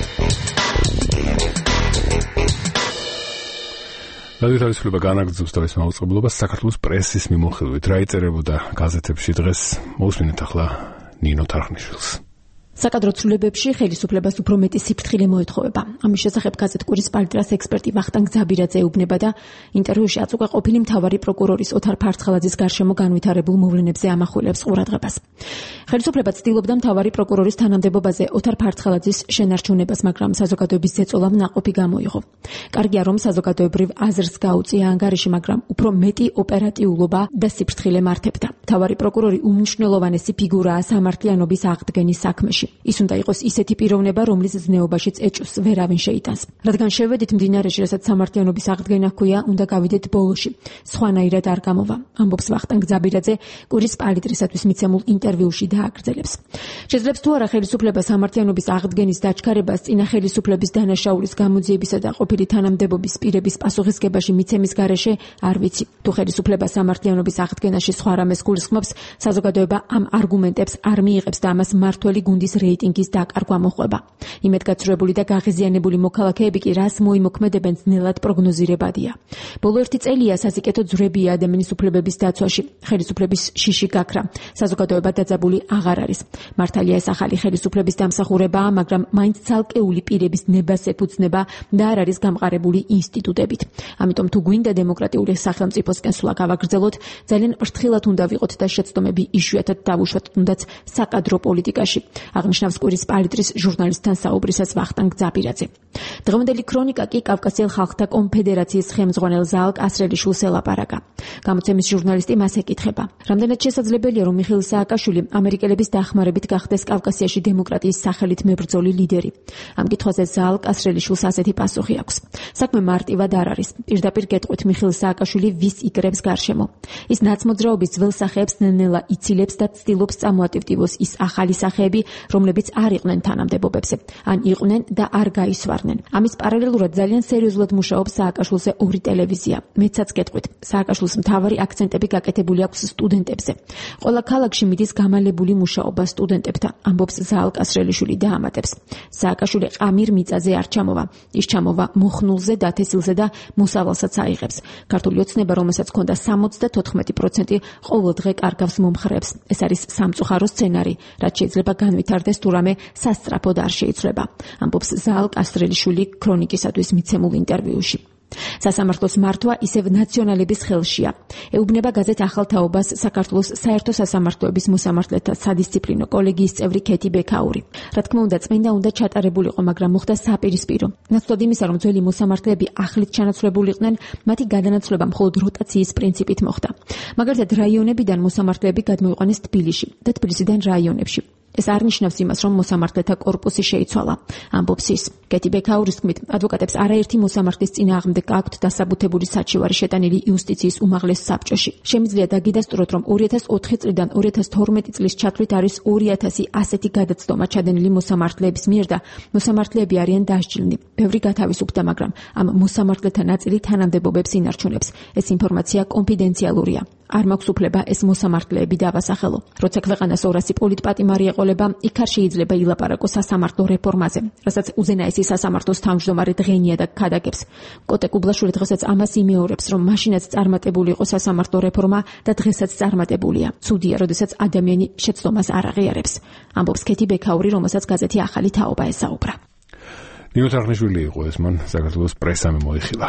რადიო თავისუფლება განაგრძობს თავის მაუწყებლობას საქართველოს პრესის მიმოხილვით. რა იწერებოდა გაზეთებში დღეს, მოусმინეთ ახლა ნინო თარხნიშვილს. საკადრო ცვლილებებში ხელისუფლებას უფრო მეტი სიფრთხილე მოეთხოვება. ამის შესახებ გაზეთ კვირის პალიტრას ექსპერტი ვახტანგ ძაბირაძე ეუბნება და ინტერვიუში აწუყა ყოფილი მთავარი პროკურორის ოთარ ფარცხალაძის გარშემო განვითარებულ მოვლენებზე ამახვილებს ყურადღებას. ხელისუფლება ცდილობდა მთავარი პროკურორის თანამდებობაზე ოთარ ფარცხალაძის შენარჩუნებას, მაგრამ საზოგადოების ზეწოლამ ნაყოფი გამოიღო. კარგია, რომ საზოგადოებრივ აზრს გაუწია ანგარიში, მაგრამ უფრო მეტი ოპერატიულობა და სიფრთხილე მართებდა. მთავარი პროკურორი უმნიშვნელოვანესი ფიგურაა სამართლიანობის აღდგენის საქმეში. ის უნდა იყოს ისეთი პიროვნება, რომლის ზნეობაშიც ეჭვს ვერავინ შეიტანს. რადგან შევედით მდინარეში, რასაც სამართლიანობის აღდგენა ჰქვია, უნდა გავიდეთ ბოლოში. სხვანაირად არ გამოვა, ამბობს ვახტანგ ძაბირაძე კვირის პალიტრისათვის მიცემულ ინტერვიუში დააგრძელებს. შეძლებს თუ არა ხელისუფლება სამართლიანობის აღდგენის დაჩქარებას წინა ხელისუფლების დანაშაულის გამოძიებისა და ყოფილი თანამდებობის პირების პასუხისგებაში მიცემის გარეშე არ ვიცი. თუ ხელისუფლება სამართლიანობის აღდგენაში სხვა რამეს გულისხმობს, საზოგადოება ამ არგუმენტებს არ მიიღებს და ამას მართველი გუნდის რეიტინგის დაკარგვა მოხვება. იმედგაცრუებული და გაღიზიანებული მოქალაქეები კი რას მოიმოქმედებენ ძნელად პროგნოზირებადია. ბოლო ერთი წელია სასიკეთო ძვრებია ადამიანის უფლებების დაცვაში. ხელისუფლების შიში გაქრა. საზოგადოება დაძაბული აღარ არის. მართალია ეს ახალი ხელისუფლების დამსახურებაა, მაგრამ მაინც ცალკეული პირების ნებას ეფუძნება და არ არის გამყარებული ინსტიტუტებით. ამიტომ თუ გვინდა დემოკრატიული სახელმწიფოსკენ სვლა გავაგრძელოთ, ძალიან ფრთხილად უნდა ვიყოთ და შეცდომები იშვიათად დავუშვათ, თუნდაც საკადრო პოლიტიკაში. აღნიშნავს კვირის პალიტრის ჟურნალისტთან საუბრისას ვახტანგ ძაბირაძე. დღევანდელი ქრონიკა კი კავკასიელ ხალხთა კონფედერაციის ხელმძღვანელ ზალკ ასრელიშვილს ელაპარაკა. გამოცემის ჟურნალისტი მას ეკითხება: რამდენად შესაძლებელია, რომ მიხეილ სააკაშვილი ამერიკელების დახმარებით გახდეს კავკასიაში დემოკრატიის სახელით მებრძოლი ლიდერი? ამ კითხვაზე ზალკ ასრელიშვილს ასეთი პასუხი აქვს: საქმე მარტივად არ არის. პირდაპირ გეტყვით, მიხეილ სააკაშვილი ვის იკრებს გარშემო? ის ნაცმოძრაობის ძველ სახეებს ნელ-ნელა იცილებს და ცდილობს წამოატივტივოს ის ახალი სახეები, რომლებიც არ იყვნენ თანამდებობებზე, ან იყვნენ და არ გაისვარნენ. ამის პარალელურად ძალიან სერიოზულად მუშაობს სააკაშვილზე ორი ტელევიზია. მეცაც გეტყვით, სააკაშვილს მთავარი აქცენტები გაკეთებული აქვს სტუდენტებზე. ყველა ქალაქში მიდის გამალებული მუშაობა სტუდენტებთან, ამბობს ზალკ ასრელიშვილი და ამატებს: სააკაშვილი ყამիր მიწაზე არ ჩამოვა, ის ჩამოვა მოხნულზე, დათესილზე და მოსავალსაც აიღებს. ქართული ოცნება, რომელსაც ჰქონდა სამოცდათოთხმეტი პროცენტი, ყოველ დღე კარგავს მომხრეებს. ეს არის სამწუხარო სცენარი, რაც შეიძლება განვითარდეს თუ რამე სასწრაფოდ არ შეიცვლება, ამბობს ზალკ ასრელიშვილი ქრონიკისათვის მიცემულ ინტერვიუში. სასამართლოს მართვა ისევ ნაციონალების ხელშია. ეუბნება გაზეთ ახალ თაობას საქართველოს საერთო სასამართლოების მოსამართლეთა სადისციპლინო კოლეგიის წევრი ქეთი ბექაური. რა თქმა უნდა, წმინდა უნდა ჩატარებულიყო, მაგრამ მოხდა საპირისპირო. ნაცვლად იმისა, რომ ძველი მოსამართლეები ახლით ჩანაცვლებულიყვნენ, მათი გადანაცვლება მხოლოდ როტაციის პრინციპით მოხდა. მაგალითად, რაიონებიდან მოსამართლეები გადმოიყვანეს თბილისში და თბილისიდან რაიონებში. ეს არ ნიშნავს იმას, რომ მოსამართლეთა კორპუსი შეიცვალა, ამბობს ის. ქეთი ბექაურის თქმით, ადვოკატებს არაერთი მოსამართლის წინააღმდეგ აქვთ დასაბუთებული საჩივარი შეტანილი იუსტიციის უმაღლეს საბჭოში. შემიძლია დაგიდასტუროთ, რომ ორი ათას ოთხი წლიდან ორი ათას თორმეტი წლის ჩათვლით არის ორი ათასი ასეთი გადაცდომა ჩადენილი მოსამართლეების მიერ და მოსამართლეები არიან დასჯილნი. ბევრი გათავისუფლდა, მაგრამ ამ მოსამართლეთა ნაწილი თანამდებობებს ინარჩუნებს. ეს ინფორმაცია კონფიდენციალურია. არ მაქვს უფლება ეს მოსამართლეები დავასახელო. როცა ქვეყანას ორასი პოლიტპატიმარი ეყოლება, იქ არ შეიძლება ილაპარაკოს სასამართლო რეფორმაზე, რასაც უზენაესი სასამართლოს თავმჯდომარე დღენია და ქადაგებს. კოტე კუბლაშვილი დღესაც ამას იმეორებს, რომ მაშინაც წარმატებული იყო სასამართლო რეფორმა და დღესაც წარმატებულია. ცუდია, როდესაც ადამიანი შეცდომას არ აღიარებს, ამბობს ქეთი ბექაური, რომელსაც გაზეთი ახალი თაობა ესაუბრა. ნინო თარხნიშვილი იყო ეს, მან საქართველოს პრესამ მოიხილა.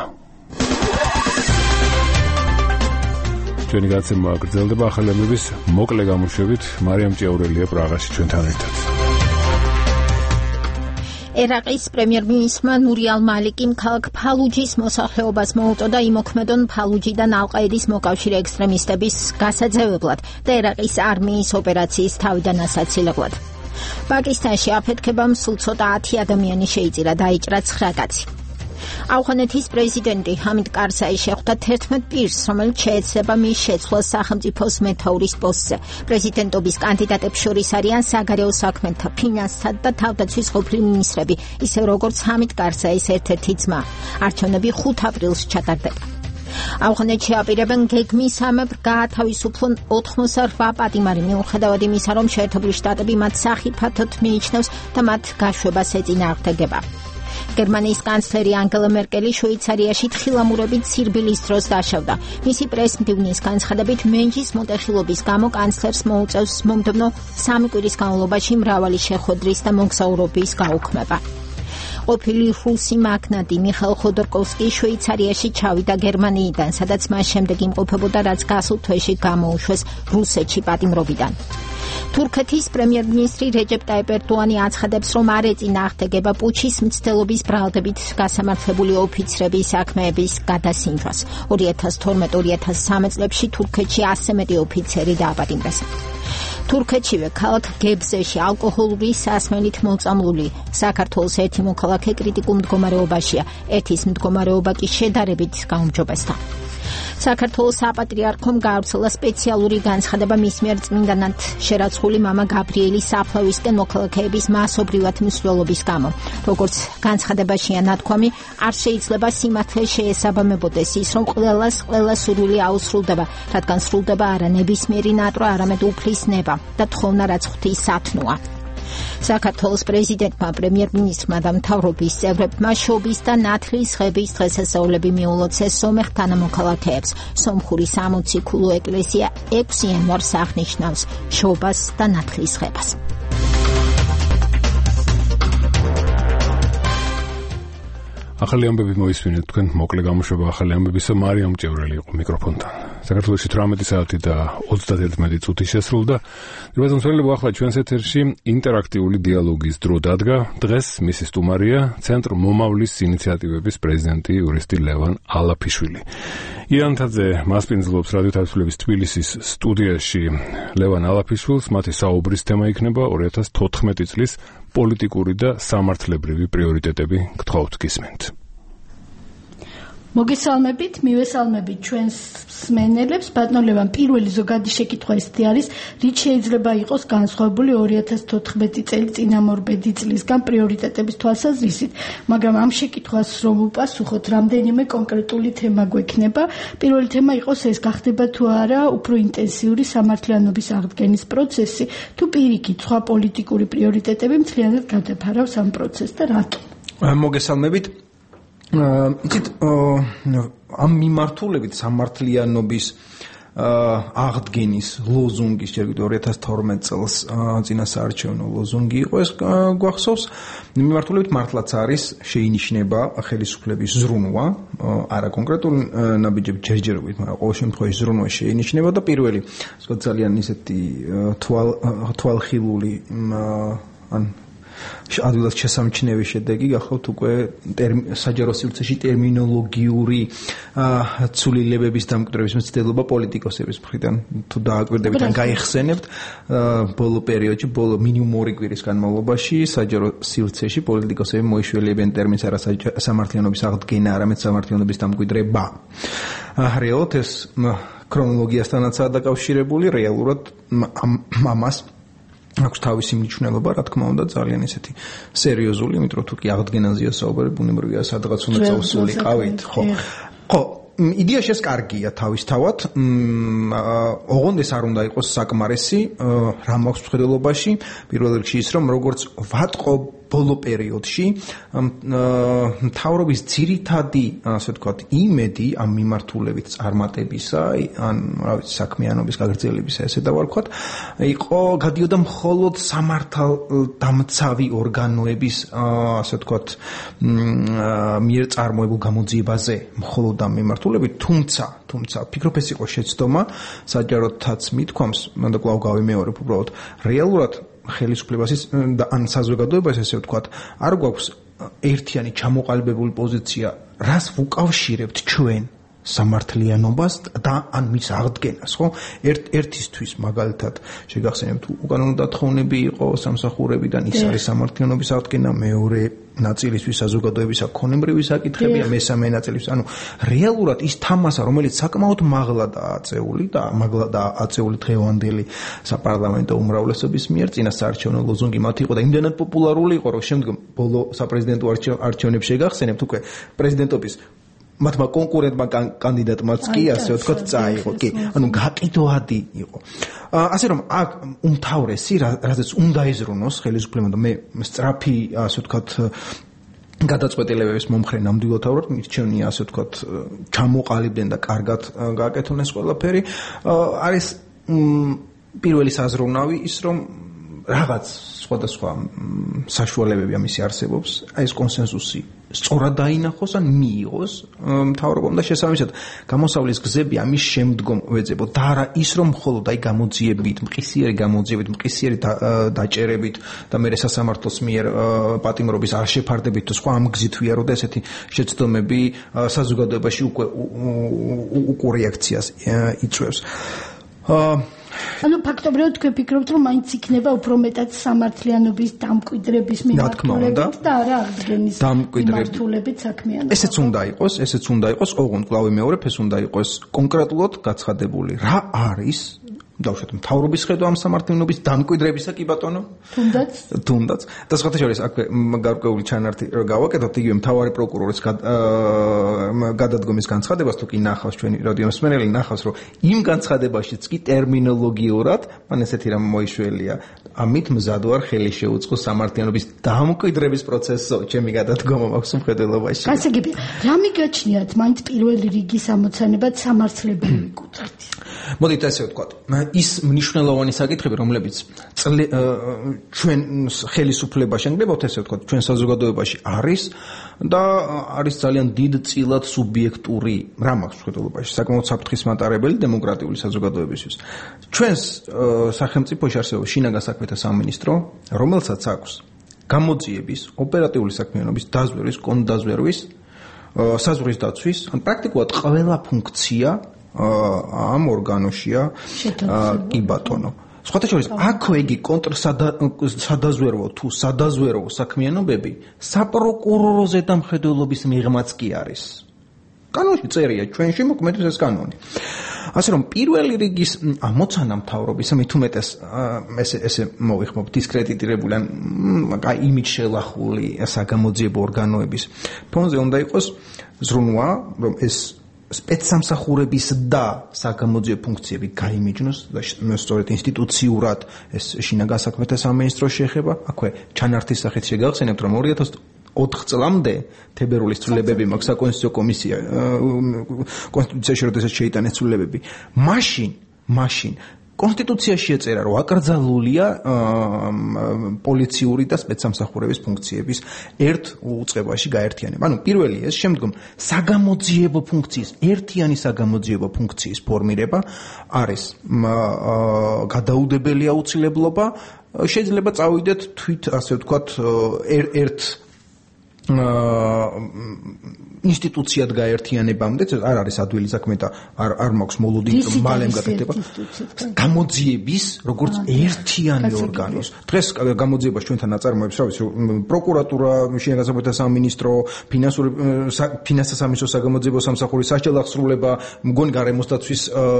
ჩვენი გადაცემა გრძელდება ახალების მოკლე გამოშვებით. მარიამ ჭიაურელია პრაღაში ჩვენთან ერთად. ერაყის პრემიერ-მინისტრმა ნური ალ-მალიკიმ ქალაქ ფალუჯის მოსახლეობას მოუწოდა იმოქმედონ ფალუჯიდან ალ-ყაიდის მოკავშირე ექსტრემისტების გასაძევებლად და ერაყის არმიის ოპერაციის თავიდან ასაცილებლად. პაკისტანში აფეთქებამ სულ ცოტა ათი ადამიანი შეიწირა, დაიჭრა ცხრა კაცი. ავღანეთის პრეზიდენტი ჰამიდ კარზაი შეხვდა თერთმეტ პირს, რომელიც შეეცდება მის შეცვლას სახელმწიფოს მეთაურის პოსტზე. პრეზიდენტობის კანდიდატებს შორის არიან საგარეო საქმეთა, ფინანსთა და თავდაცვის ყოფილი მინისტრები, ისე როგორც ჰამიდ კარზაის ერთ-ერთი ძმა. არჩევნები ხუთ აპრილს ჩატარდება. ავღანეთში აპირებენ გეგმისამებრ გაათავისუფლონ ოთხმოცდაოთხ პატიმარი, მიუხედავად იმისა, რომ შეერთებული შტატები მათ სახიფათოდ მიიჩნევს და მათ გაშვებას ეწინააღმდეგება. გერმანიის კანცლერი ანგელა მერკელი შვეიცარიაში თხილამურებით სირბილის დროს დაშავდა. მისი პრესმდივნის განცხადებით, მენჯის მოტეხილობის გამო კანცლერს მოუწევს მომდევნო სამი კვირის განმავლობაში მრავალი შეხვედრის და მოგზაურობის გაუქმება. ყოფილი რუსი მაგნატი მიხაილ ხოდორკოვსკი შვეიცარიაში ჩავიდა გერმანიიდან, სადაც მას შემდეგ იმყოფებოდა, რაც გასულ თვეში გამოუშვეს რუსეთში პატიმრობიდან. თურქეთის პრემიერ-მინისტრი რეჯეპ ტაიპ ერდოანი აცხადებს, რომ არ ეწინააღმდეგება პუჩის მცდელობის ბრალდებით გასამართლებული ოფიცრების საქმეების გადასინჯვას. ორი ათას თორმეტ ორი ათას სამი წლებში თურქეთში ასზე მეტი ოფიცერი დააპატიმრეს. თურქეთშივე ქალაქ გებზეში ალკოჰოლური სასმელით მოწამლული საქართველოს ერთი მოქალაქე კრიტიკულ მდგომარეობაშია, ერთის მდგომარეობა კი შედარებით გაუმჯობესდა. საქართველოს საპატრიარქომ გაავრცელა სპეციალური განცხადება მის მიერ წმინდანად შერაცხული მამა გაბრიელის საფლავისკენ მოქალაქეების მასობრივად მსვლელობის გამო. როგორც განცხადებაშია ნათქვამი, არ შეიძლება სიმართლე შეესაბამებოდეს ის, რომ ყველას ყველა სურვილი აუსრულდება, რადგან სრულდება არა ნებისმიერი ნატრა, არამედ უფლის ნება და თხოვნა, რაც ღვთის სათნოა. საქართველოს პრეზიდენტმა, პრემიერ-მინისტრმა და მთავრობის წევრებმა შობის და ნათლის ღების დღესასწაულები მიულოცეს სომეხ თანამოქალაქეებს. სომხური სამოციქულო ეკლესია ექვსი იანვარს აღნიშნავს შობას და ნათლის ღებას. ახალი ამბები მოისმინეთ თქვენ, მოკლე გამოშვება ახალი ამბებისა, მარიამ ჭევრელი იყო მიკროფონთან. საქართველოში თვრამეტი საათი და ოცდაერთი წუთი შესრულდა. დიალოგის ახლა ჩვენს ეთერში ინტერაქტიული დიალოგის დრო დადგა. დღეს მისი სტუმარია ცენტრ მომავლის ინიციატივების პრეზიდენტი იურისტი ლევან ალაფიშვილი. იანთაძე მასპინძლობს რადიო თავისუფლების თბილისის სტუდიაში ლევან ალაფიშვილს. მათი საუბრის თემა იქნება ორი ათას თოთხმეტი წლის პოლიტიკური და სამართლებრივი პრიორიტეტები. გთხოვთ გისმენთ. მოგესალმებით, მივესალმებით ჩვენს მსმენელებს. ბატონო ლევან, პირველი ზოგადი შეკითხვა ესეთი არის, რით შეიძლება იყოს განსხვავებული ორი ათას თოთხმეტი წელი წინამორბედი წლისგან პრიორიტეტების თვალსაზრისით, მაგრამ ამ შეკითხვას რომ უპასუხოთ, რამდენიმე კონკრეტული თემა გვექნება. პირველი თემა იყოს ეს, გახდება თუ არა უფრო ინტენსიური სამართლიანობის აღდგენის პროცესი, თუ პირიქით სხვა პოლიტიკური პრიორიტეტები მთლიანად გადაფარავს ამ პროცესს და რატომ? მოგესალმებით. იცით, ამ მიმართულებით სამართლიანობის აღდგენის ლოზუნგის ჯერ ორი ათას თორმეტ წელს წინასაარჩევნო ლოზუნგი იყო, ეს გვახსოვს. მიმართულებით მართლაც არის შეინიშნება ხელისუფლების ზრუნვა, არა კონკრეტული ნაბიჯები ჯერჯერობით, მაგრამ ყოველ შემთხვევაში ზრუნვა შეინიშნება და პირველი ძალიან ისეთი თვალხილული ან ადვილად შესამჩნევი შედეგი გახავთ უკვე საჯარო სივრცეში ტერმინოლოგიური ცვლილებების დამკვიდრების მცდელობა პოლიტიკოსების მხრიდან თუ დააკვირდებით ან გაიხსენებთ ბოლო პერიოდში, ბოლო მინიმუმ ორი კვირის განმავლობაში საჯარო სივრცეში პოლიტიკოსები მოიშველებენ ტერმინს არა სამართლიანობის აღდგენა, არამედ სამართლიანობის დამკვიდრება. რეალურად ეს ქრონოლოგიასთანაცაა დაკავშირებული, რეალურად ამას აქვს თავისი მნიშვნელობა, რა თქმა უნდა, ძალიან ისეთი სერიოზული, იმიტომ რომ თუ კი აღდგენაზეა საუბარი, ბუნებრივია სადღაც უნდა წავსულიყავით, ხო. ხო, იდეაში ეს კარგია თავისთავად. ოღონდ ეს არ უნდა იყოს საკმარისი, რა მაქვს მხედველობაში, პირველ რიგში ის, რომ როგორც ვატყობ ბოლო პერიოდში მთავრობის ძირითადი, ასე ვთქვათ, იმედი ამ მიმართულებით წარმატებისა, ან რა ვიცი, საქმიანობის გაგრძელებისა, ესე დავარქვათ, იყო გადიოდა მხოლოდ სამართალდამცავი ორგანოების, ასე ვთქვათ, მიერ წარმოებულ გამოძიებაზე, მხოლოდ ამ მიმართულებით, თუმცა, თუმცა, ფიქრობ ეს იყო შეცდომა, საჯაროდაც მithქვამს, მანდა კვლავ გავიმეორებ უბრალოდ, რეალურად ხელისუფლებას და ან საზოგადოებას ესე ვთქვათ, არ გვაქვს ერთიანი ჩამოყალიბებული პოზიცია, რას ვუკავშირებთ ჩვენ სამართლიანობას და ან მის აღდგენას, ხო? ერთ ერთისთვის მაგალითად შეგახსენებთ უკანონო დათხოვნები იყო სამსახურებიდან, ის არის სამართლიანობის აღდგენა, მეორე ნაწილისთვის საზოგადოების აქონემრივი საკითხებია, მესამე ნაწილისთვის, ანუ რეალურად ის თამასა, რომელიც საკმაოდ მაღლადაა აწეული და მაღლადაა აწეული დღევანდელი საპარლამენტო უმრავლესობის მიერ, წინასაარჩევნო ლოზუნგი მათ იყო და იმდენად პოპულარული იყო, რომ შემდგომ ბოლო საპრეზიდენტო არჩევნებში შეგახსენებთ უკვე პრეზიდენტობის მათმა კონკურენტმა კანდიდატმაც კი ასე ვთქვათ წაიღო, კი, ანუ გაყიდვადი იყო. ასე რომ აქ უმთავრესი, რადგან უნდა ეზრუნოს ხელისუფლებამ და მე სწრაფი ასე ვთქვათ გადაწყვეტილებების მომხრე ნამდვილად ვარ, მირჩევნია ასე ვთქვათ ჩამოყალიბდნენ და კარგად გააკეთონ ეს ყველაფერი. არის პირველი საზრუნავი ის, რომ რაღაც სხვადასხვა საშუალებები ამისი არსებობს, აი ეს კონსენსუსი სწორად დაინახოს ან მიიღოს მთავრობამ და შესაბამისად გამოსავლის გზები ამის შემდგომ ვეძებოთ და არა ის რომ მხოლოდ აი გამოძიებით, მყისიერი გამოძიებით, მყისიერი დაჭერებით და მე სასამართლოს მიერ პატიმრობის არ შეფარდებით თუ სხვა ამ გზით ვიარო და ესეთი შეცდომები საზოგადოებაში უკვე უკვე რეაქციას იწვევს. ანუ ფაქტობრივად თქვენ ფიქრობთ რომ მაინც იქნება უფრო მეტად სამართლიანობის დამკვიდრების მიმართულებით და არა აღდგენის მიმართულებით საქმიანობა. ესეც უნდა იყოს, ესეც უნდა იყოს, ოღონდ კლავი მეორებ ეს უნდა იყოს კონკრეტულად გაცხადებული. რა არის დავუშვათ მთავრობის ხედვა ამ სამართლიანობის დამკვიდრებისა კი ბატონო? თუნდაც? თუნდაც. და სხვათა შორის აქ გარკვეული ჩანართი გავაკეთოთ იგივე მთავარი პროკურორის გადადგომის განცხადებას თუ კი ნახავს ჩვენი რადიო მსმენელი ნახავს რომ იმ განცხადებაშიც კი ტერმინოლოგიურად მან ესეთი რამ მოიშველია. ამით მზად ვარ ხელი შეუწყო სამართლიანობის დამკვიდრების პროცესო ჩემი გადადგომა მაქვს მხედველობაში. გასაგებია. რა მიგაჩნიათ მაინც პირველი რიგის ამოცანებად სამართლებრივი კუთხით? მოდით ასე ვთქვათ. ის მნიშვნელოვანი საკითხები, რომლებიც ჩვენ ხელისუფლებაში, ნებავთ ესე ვთქვათ, ჩვენ საზოგადოებაში არის და არის ძალიან დიდწილად სუბიექტური რა მაქვს მხედველობაში, საკმაოდ საფრთხის მატარებელი დემოკრატიული საზოგადოებისთვის. ჩვენს სახელმწიფოში არსებობს შინაგან საქმეთა სამინისტრო, რომელსაც აქვს გამოძიების, ოპერატიული საქმიანობის, დაზვერვის, კონდაზვერვის, საზღვრის დაცვის, ან პრაქტიკულად ყველა ფუნქცია ამ ორგანოშია კი ბატონო. სხვათა შორის აქვე იგი კონტრსადაზვერვო თუ სადაზვერვო საქმიანობები საპროკურორო ზედამხედველობის მიღმაც კი არის. კანონში წერია ჩვენში მოქმედებს ეს კანონი. ასე რომ პირველი რიგის ამოცანა მთავრობის მით უმეტეს ესე ესე მოვიხმობ დისკრედიტირებული ან აი იმით შელახული საგამოძიებო ორგანოების ფონზე უნდა იყოს ზრუნვა რომ ეს სპეცსამსახურების და საგამოძიებო ფუნქციები გაიმიჯნოს და სწორედ ინსტიტუციურად ეს შინაგან საქმეთა სამინისტრო შეეხება. აქვე ჩანართის სახით შეგახსენებთ რომ ორი ათას ოთხ წლამდე თებერვლის ცვლილებები მაქვს საკონსტიტუციო კომისია კონსტიტუციაში როდესაც შეიტანეს ცვლილებები. მაშინ მაშინ კონსტიტუციაში ეწერა რომ აკრძალულია პოლიციური და სპეცსამსახურების ფუნქციების ერთ უწყებაში გაერთიანება. ანუ პირველი ეს, შემდგომ საგამოძიებო ფუნქციის, ერთიანი საგამოძიებო ფუნქციის ფორმირება არის გადაუდებელი აუცილებლობა. შეიძლება წავიდეთ თვით ასე ვთქვათ ერთ ინსტიტუციად გაერთიანებამდე, არ არის ადვილი საქმე და არ არ მაქვს მოლოდინი რომ მალე გაკეთდება. გამოძიების როგორც ერთიანი ორგანოს. დღეს გამოძიებას ჩვენთან აწარმოებს რა ვიცი პროკურატურა, შინაგან საქმეთა სამინისტრო, ფინანსური ფინანსთა სამინისტრო, საგამოძიებო სამსახური, სასჯელ აღსრულება, მგონი გარემოს დაცვის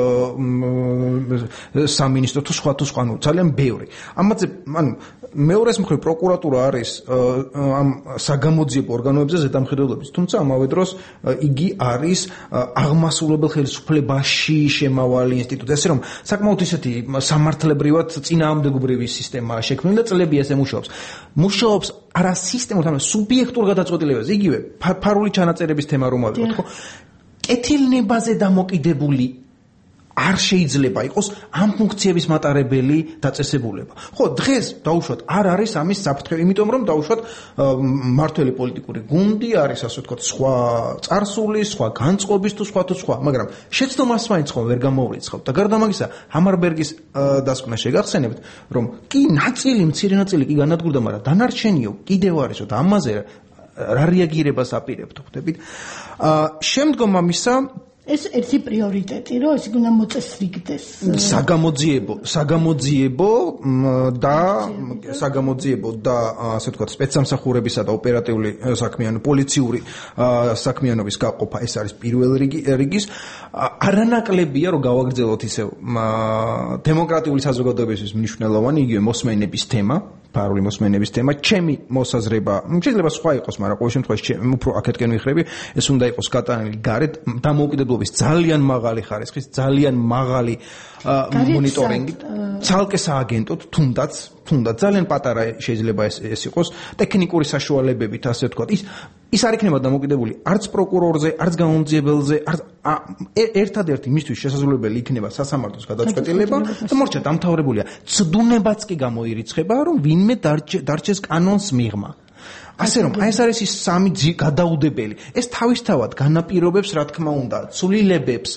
სამინისტრო თუ სხვა თუ სხვა, ну ძალიან ბევრი. ამაზე ანუ მეორეს მხრივ პროკურატურა არის ამ საგამოძიებო ორგანოებზე ზედამხედველობის, თუმცა ამავე დროს იგი არის აღმასრულებელ ხელისუფლებაში შემავალი ინსტიტუტი. ასე რომ საკმაოდ ისეთი სამართლებრივად წინააღმდეგობრივი სისტემაა შექმნილი და წლები ესე მუშაობს. მუშაობს არა სისტემურად, არამედ სუბიექტურ გადაწყვეტილებაზე. იგივე ფარული ჩანაწერების თემა რომ ავიღოთ, ხო? კეთილნებაზე დამოკიდებული არ შეიძლება იყოს ამ ფუნქციების მატარებელი დაწესებულება. ხო, დღეს დაუშვათ არ არის ამის საფრთხე, იმიტომ რომ დაუშვათ მართველი პოლიტიკური გუნდი არის, ასე ვთქვათ, სხვა წარსული, სხვა განწყობის თუ სხვა თუ სხვა, მაგრამ შეცდომას მაინც ხომ ვერ გამოვრიცხავთ. და გარდა ამისა, ჰამარბერგის დასკვნა შეგახსენებთ, რომ კი ნაწილი, მცირე ნაწილი კი განადგურდა, მაგრამ დანარჩენიო კიდევ არისო და ამაზე რა რეაგირებას აპირებთ, ხვდებით? შემდგომ ამისა ეს ერთი პრიორიტეტი, რომ ეს უნდა მოწესრიგდეს. საგამოძიებო, საგამოძიებო და საგამოძიებო და ასე ვთქვათ, სპეცსამსახურებისა და ოპერატიული საქმიანო პოლიციური საქმიანობის გაყოფა ეს არის პირველ რიგის. არანაკლებია რომ გავაგრძელოთ ისევ დემოკრატიული საზოგადოებისთვის მნიშვნელოვანი იგივე მოსმენების თემა, ფარული მოსმენების თემა, ჩემი მოსაზრება, შეიძლება სხვა იყოს, მაგრამ ყოველ შემთხვევაში უფრო აქეთკენ ვიხრები, ეს უნდა იყოს გატანილი გარეთ დამოუკიდებლობის ძალიან მაღალი ხარისხის, ძალიან მაღალი მონიტორინგით, ცალკე სააგენტოდ, თუნდაც, თუნდაც ძალიან პატარა შეიძლება ეს ეს იყოს, ტექნიკური საშუალებებით, ასე ვთქვათ, ის ის არ იქნება დამოკიდებული არც პროკურორზე, არც გამომძიებელზე, არც ერთადერთი მისთვის შესაძლებელი იქნება სასამართლოს გადაწყვეტილება და მორჩა დამთავრებულია. ცდუნებაც კი გამოირიცხება, რომ ვინმე დარჩეს კანონს მიღმა. ასე რომ, აი ეს არის ის სამი გადაუდებელი. ეს თავისთავად განაპირობებს, რა თქმა უნდა, ცვლილებებს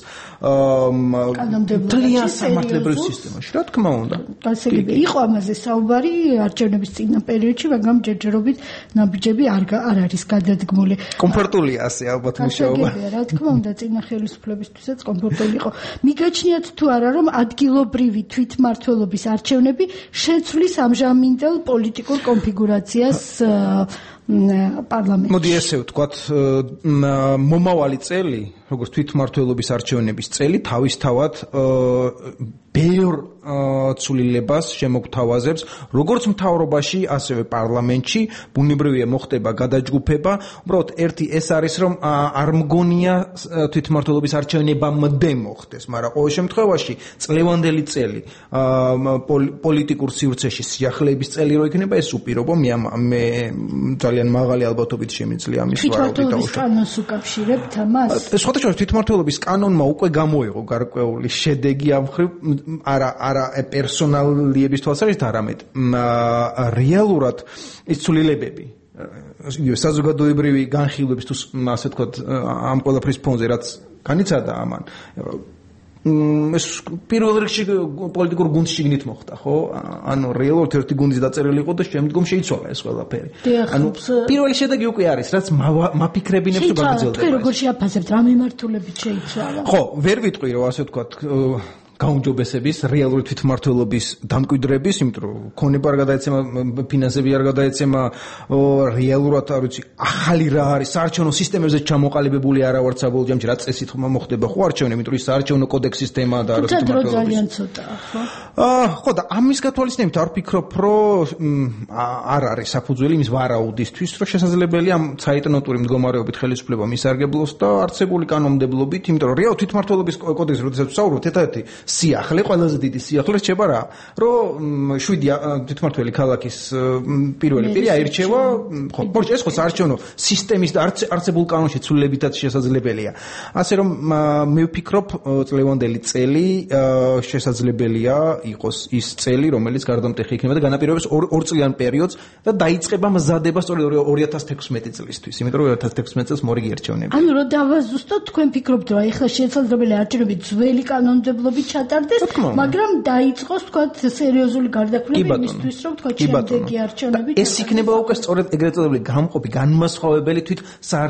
თლიან სამართლებრივ სისტემაში, რა თქმა უნდა. გასაგები იყო ამაზე საუბარი არჩევნების წინა პერიოდში, მაგრამ ჯერჯერობით ნაბიჯები არ არ არის გადადგმული. კომფორტულია ასე ალბათ მუშაობა. რა თქმა უნდა, წინა ხელისუფლებისთვისაც კომფორტული იყო. მიგაჩნიათ თუ არა, რომ ადგილობრივი თვითმმართველობის არჩევნები შეცვლის ამჟამინდელ პოლიტიკურ კონფიგურაციას პარლამენტში. მოდი ესე ვთქვათ, მომავალი წელი, როგორც თვითმმართველობის არჩევნების წელი, თავისთავად ბევრ ცვლილებას შემოგთავაზებს, როგორც მთავრობაში, ასევე პარლამენტში, ბუნებრივია მოხდება გადაჯგუფება. უბრალოდ ერთი ეს არის, რომ არ მგონია თვითმმართველობის არჩევნებამდე მოხდეს, მაგრამ ყოველ შემთხვევაში წლევანდელი წელი პოლიტიკურ სივრცეში სიახლეების წელი რო იქნება, ეს უპირობო, მე ძალიან მაღალი ალბათობით შემიძლია ამის ვარაუდი დაუშვათ. თვითმმართველობის კანონს უკავშირებთ ამას? სხვადასხვა თვითმმართველობის კანონმა უკვე გამოიღო გარკვეული შედეგი ამ ხრივ, არა არა პერსონალიების თვალსაზრისით, არამედ რეალურად ის ცვლილებები იგივე საზოგადოებრივი განხილვების თუ ასე ვთქვათ ამ ყველაფრის ფონზე რაც განიცადა ამან ეს პირველ რიგში პოლიტიკურ გუნდში შიგნით მოხდა, ხო? ანუ რეალურად ერთი გუნდის დაწერილი იყო და შემდგომ შეიცვალა ეს ყველაფერი. ანუ პირველი შედეგი უკვე არის, რაც მაფიქრებინებს თუ გაგრძელდება. თქვენ როგორ შეაფასებთ, რა მიმართულებით შეიცვალა? ხო, ვერ ვიტყვი რომ ასე ვთქვათ გაუმჯობესების, რეალური თვითმმართველობის დამკვიდრების, იმიტომ რომ ქონება არ გადაეცემა, ფინანსები არ გადაეცემა, რეალურად არ ვიცი, ახალი რა არის, საარჩევნო სისტემებზე ჩამოყალიბებული არა ვარ საბოლოო ჯამში, რა წესით მოხდება ხო არჩევნები, იმიტომ რომ ის საარჩევნო კოდექსის თემაა და არა თვითმმართველობის. თუმცა ძალიან ცოტაა, ხო? აა, ხო და ამის გათვალისწინებით არ ვფიქრობ, რომ არ არის საფუძველი იმის ვარაუდისთვის, რომ შესაძლებელია ამ ცაიტნოტური მდგომარეობით ხელისუფლება მისარგებლოს და არცებული კანონმდებლობით, იმიტომ რომ რეალ თვითმმართველობის კოდექსი, როდესაც ვსაუბრობთ, ერთ-ერთი სიახლე, ყველაზე დიდი სიახლე რჩება რა, რომ შვიდი თვითმმართველი ქალაქის პირველი პირი აირჩევა, ხო, ბორჭი ეს ხო საარჩევნო სისტემის და არცებულ კანონში ცვლილებითაც შესაძლებელია. ასე რომ მე ვფიქრობ, წლევანდელი წელი შესაძლებელია იყოს ის წელი, რომელიც გარდამტეხი იქნება და განაპირობებს ორ წლიან პერიოდს და დაიწყება მზადება სწორედ ორი ათას თექვსმეტი წლისთვის, იმიტომ რომ ორი ათას თექვსმეტი წელს მორიგი არჩევნები. ანუ რომ დავაზუსტოთ, თქვენ ფიქრობთ, რომ ეხლა შესაძლებელია არჩევნები ძველი კანონმდებლობით ჩატარდეს, მაგრამ დაიწყოს თქვათ სერიოზული გარდაქმნები იმისთვის, რომ თქვათ შემდეგი არჩევნები ეს იქნება უკვე სწორედ ეგრეთ წოდებული გამყოფი განმასხვავებელი თვით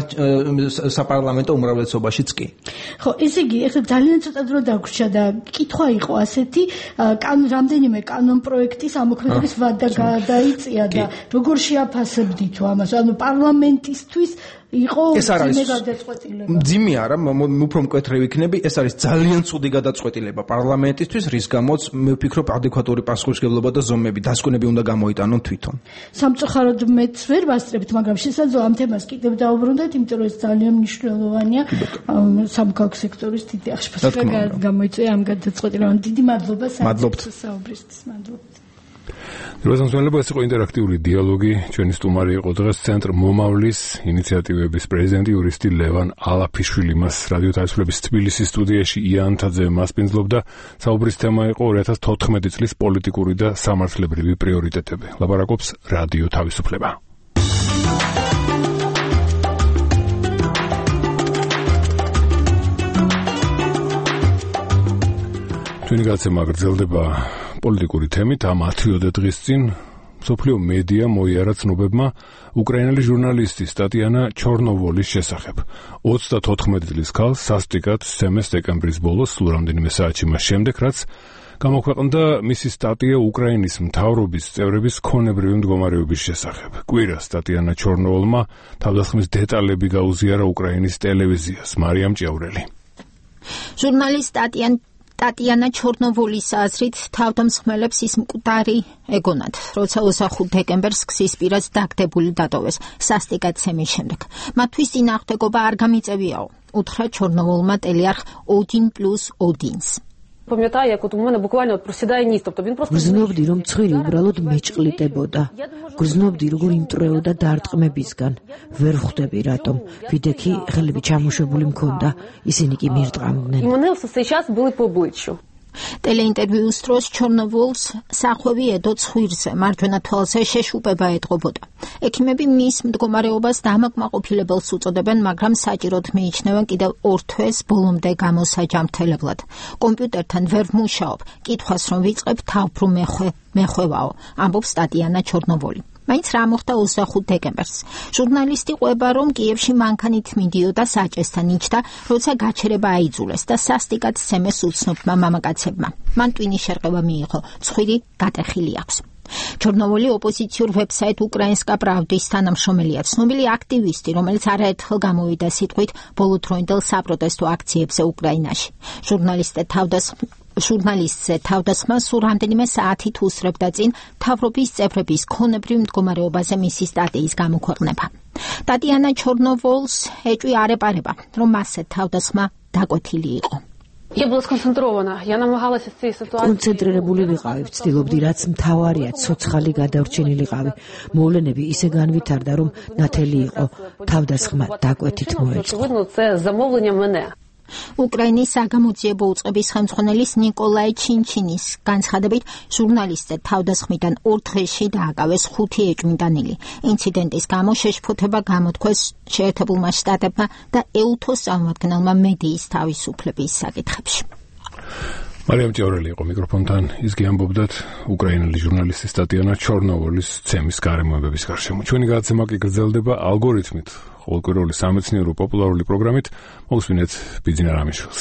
საპარლამენტო უმრავლესობაშიც კი. ხო, ესე იგი, ეხლა ძალიან ცოტა დრო დაგვრჩა და კითხვა იყო ასეთი, რამდენიმე კანონ პროექტის ამოქმედების ვადა გადაიწია და როგორ შეაფასებდით ამას? ანუ პარლამენტისთვის იყო ძიმე გადაწყვეტილება. ძიმე არა, უფრო მკვეთრი ვიქნები, ეს არის ძალიან ცუდი გადაწყვეტილება პარლამენტისთვის, რის გამოც მე ვფიქრობ ადეკვატური პასუხისმგებლობა და ზომები, დასკვნები უნდა გამოიტანონ თვითონ. სამწუხაროდ მეც ვერ ვასწრებთ, მაგრამ შესაძლოა ამ თემას კიდევ დავუბრუნდეთ, იმიტომ რომ ეს ძალიან მნიშვნელოვანია სამოქალაქო სექტორის დიდი აღშფოთება გამოიწვია ამ გადაწყვეტილებამ. დიდი მადლობა საუბრისთვის, მადლობთ. როზანსველება ეს იყო ინტერაქტიული დიალოგი, ჩვენი სტუმარი იყო დღეს ცენტრ მომავლის ინიციატივების პრეზიდენტი იურისტი ლევან ალაფიშვილი. მას რადიო თავისუფლების თბილისის სტუდიაში იანთაძე მასპინძლობდა. საუბრის თემა იყო ორი ათას თოთხმეტი წლის პოლიტიკური და სამართლებრივი პრიორიტეტები. ლაპარაკობს რადიო თავისუფლება. ჩვენი გადაცემა გრძელდება პოლიტიკური თემით, ამ ათიოდე დღის წინ მსოფლიო მედია მოიარა ცნობებმა უკრაინელი ჟურნალისტის ტატიანა ჩორნოვოლის შესახებ. ოცდათოთხმეტი წლის ქალს სასტიკად სცემეს დეკემბრის ბოლოს სულ რამდენიმე საათში მას შემდეგ, რაც გამოქვეყნდა მისი სტატია უკრაინის მთავრობის წევრების ქონებრივი მდგომარეობის შესახებ. კვირას ტატიანა ჩორნოვოლმა თავდასხმის დეტალები გაუზიარა უკრაინის ტელევიზიას. მარიამ ჭიაურელი. ჟურნალისტ ტატიან ტატიანა ჩორნოვოლის აზრით თავდამსხმელებს ის მკვდარი ეგონათ, როცა ოცდახუთ დეკემბერს გზის პირას დაგდებული დატოვეს სასტიკად ცემის შემდეგ. მათთვის წინააღმდეგობა არ გამიწევიაო, უთხრა ჩორნოვოლმა ტელეარხ один плюс один. Пам'ятаю, як от у мене буквально от просідає ніс, тобто він просто გრძნობდი რომ ცხვირი უბრალოდ მეჭყლიტებოდა. გრძნობდი როგორ იმტრეოდა დარტყმებისგან. ვერ ხვდები რატომ. ვიდექი ხელები ჩამოშვებული მქონდა, ისინი კი მირტყამდნენ. І мене все цей час били по обличчю. ტელეინტერვიუს დროს ჩორნოვოლს სახვევი ედო ცხვირზე, მარჯვენა თვალზე შეშუპება ეტყობოდა. ექიმები მის მდგომარეობას დამაკმაყოფილებელს უწოდებენ, მაგრამ საჭიროდ მიიჩნევენ კიდევ ორ თვეს ბოლომდე გამოსაჯამრთელებლად. კომპიუტერთან ვერ ვმუშაობ, კითხვას რომ ვიწყებ თავბრუ მეხვე, მეხვევაო, ამბობს ტატიანა ჩორნოვოლი. მაინც რა მოხდა ოცდახუთ დეკემბერს. ჟურნალისტი ყვება, რომ კიევში მანქანით მიდიოდა საჭესთან იჯდა, როცა გაჩერება აიძულეს და სასტიკად სცემეს უცნობმა მამაკაცებმა. მან ტვინის შერყევა მიიღო, ცხვირი გატეხილი აქვს. ჩორნოვოლი ოპოზიციურ ვებსაიტ უკრაინსკა პრავდის თანამშრომელია, ცნობილი აქტივისტი, რომელიც არაერთხელ გამოვიდა სიტყვით ბოლოდროინდელ საპროტესტო აქციებზე უკრაინაში. ჟურნალისტე თავდასხმ ჟურნალისტზე თავდასხმა სულ რამდენიმე საათით უსწრებდა წინ მთავრობის წევრების ქონებრივ მდგომარეობაზე მისი სტატიის გამოქვეყნება. ტატიანა ჩორნოვოლს ეჭვი არ ეპარება, რომ მასზე თავდასხმა დაკვეთილი იყო. Я была сконцентрирована. Я намагалась из этой ситуации. კონცენტრირებული ვიყავი, ვცდილობდი, რაც მთავარია, ცოცხალი გადავრჩენილიყავი. მოვლენები ისე განვითარდა, რომ ნათელი იყო, თავდასხმა დაკვეთით მოეწყო. Очевидно, це замовлення мене. უკრაინის საგამოძიებო უწყების ხელმძღვანელის ნიკოლაი ჩინჩინის განცხადებით, ჟურნალისტზე თავდასხმიდან ორ დღეში დააკავეს ხუთი ეჭვმიტანილი. ინციდენტის გამო შეშფოთება გამოთქვეს შეერთებულმა შტატებმა და ეუთოს წარმომადგენელმა მედიის თავისუფლების საკითხებში. მარიამ ჭიაურელი იყო მიკროფონთან. ის გიამბობდათ უკრაინელი ჟურნალისტის ტატიანა ჩორნოვოლის ცემის გარემოებების გარშემო. ჩვენი გადაცემა კი გრძელდება ალგორითმით. ყოველკვირეული სამეცნიერო პოპულარული პროგრამით მოვუსმინეთ ბიძინა რამიშვილს.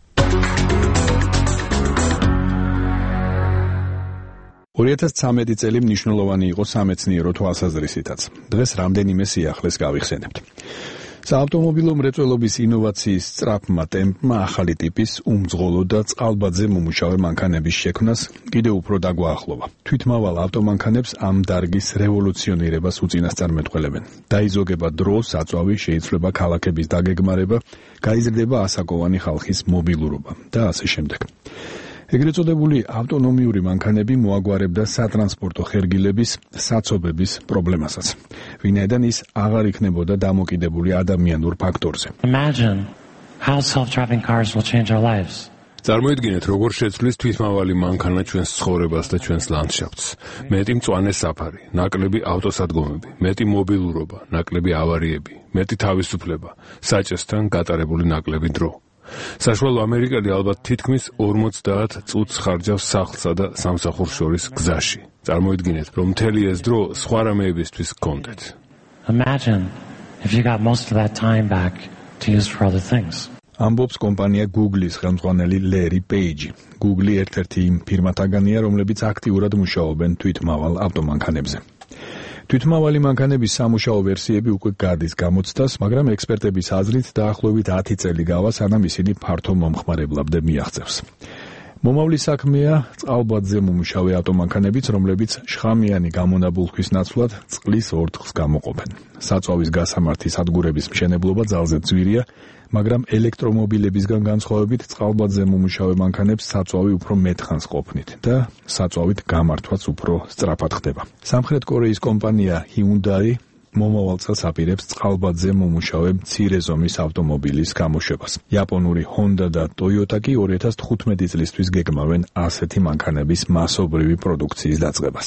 ორი ათას ცხრამეტი წელი მნიშვნელოვანი იყო სამეცნიერო თვალსაზრისითაც. დღეს რამდენიმე სიახლეს გავიხსენებთ. საავტომობილო მრეწველობის ინოვაციის სწრაფმა ტემპმა ახალი ტიპის უმძღოლო და წყალბადზე მომუშავე მანქანების შექმნას კიდევ უფრო დაგვაახლოვა. თვითმავალ ავტომანქანებს ამ დარგის რევოლუციონირებას უწინასწარმეტყველებენ. დაიზოგება დრო, საწვავი, შეიცვლება ქალაქების დაგეგმარება, გაიზრდება ასაკოვანი ხალხის მობილურობა და ასე შემდეგ. ეგრეთ წოდებული ავტონომიური მანქანები მოაგვარებდა სატრანსპორტო ხერგილების, საცობების პრობლემასაც. ვინაიდან ის აღარ იქნებოდა დამოკიდებული ადამიანურ ფაქტორზე. Imagine how self-driving cars will change our lives. წარმოიდგინეთ, როგორ შეცვლის თვითმავალი მანქანა ჩვენს ცხოვრებას და ჩვენს ლანდშაფტს. მეტი მწვანე საფარი, ნაკლები ავტოსადგომები, მეტი მობილურობა, ნაკლები ავარიები, მეტი თავისუფლება, საჭესთან გატარებული ნაკლები დრო. საშუალო ამერიკელი ალბათ თითქმის ორმოცდაათ წუთს ხარჯავს სახლსა და სამსახურს შორის გზაში. წარმოიდგინეთ, რომ მთელი ეს დრო სხვა რამეებისთვის გქონდეთ. Imagine if you got most of that time back to use for other things. ამბობს კომპანია Google-ის ხელმძღვანელი ლერი პეიჯი. Google ერთ-ერთი იმ ფირმათაგანია, რომლებიც აქტიურად მუშაობენ თვითმავალ ავტომანქანებზე. თვითმავალი მანქანების სამუშაო ვერსიები უკვე გადის გამოცდას, მაგრამ ექსპერტების აზრით დაახლოებით ათი წელი გავა, სანამ ისინი ფართო მომხმარებლამდე მიაღწევს. მომავლის საქმეა წყალბადზე მომუშავე ავტომანქანებიც, რომლებიც შხამიანი გამონაბულქვის ნაცვლად წყლის ორთქლს გამოყოფენ. საწვავის გასამართი სადგურების მშენებლობა ძალზე ძვირია, მაგრამ ელექტრომობილებისგან განსხვავებით წყალბადზე მომუშავე მანქანებს საწვავი უფრო მეტხანს ყოფნით და საწვავით გამართვაც უფრო სწრაფად ხდება. სამხრეთ კორეის კომპანია Hyundai მომავალ წელს აპირებს წყალბადზე მომუშავე მცირე ზომის ავტომობილის გამოშვებას. იაპონური Honda და Toyota კი ორი ათას თხუთმეტი წლისთვის გეგმავენ ასეთი მანქანების მასობრივი პროდუქციის დაწყებას.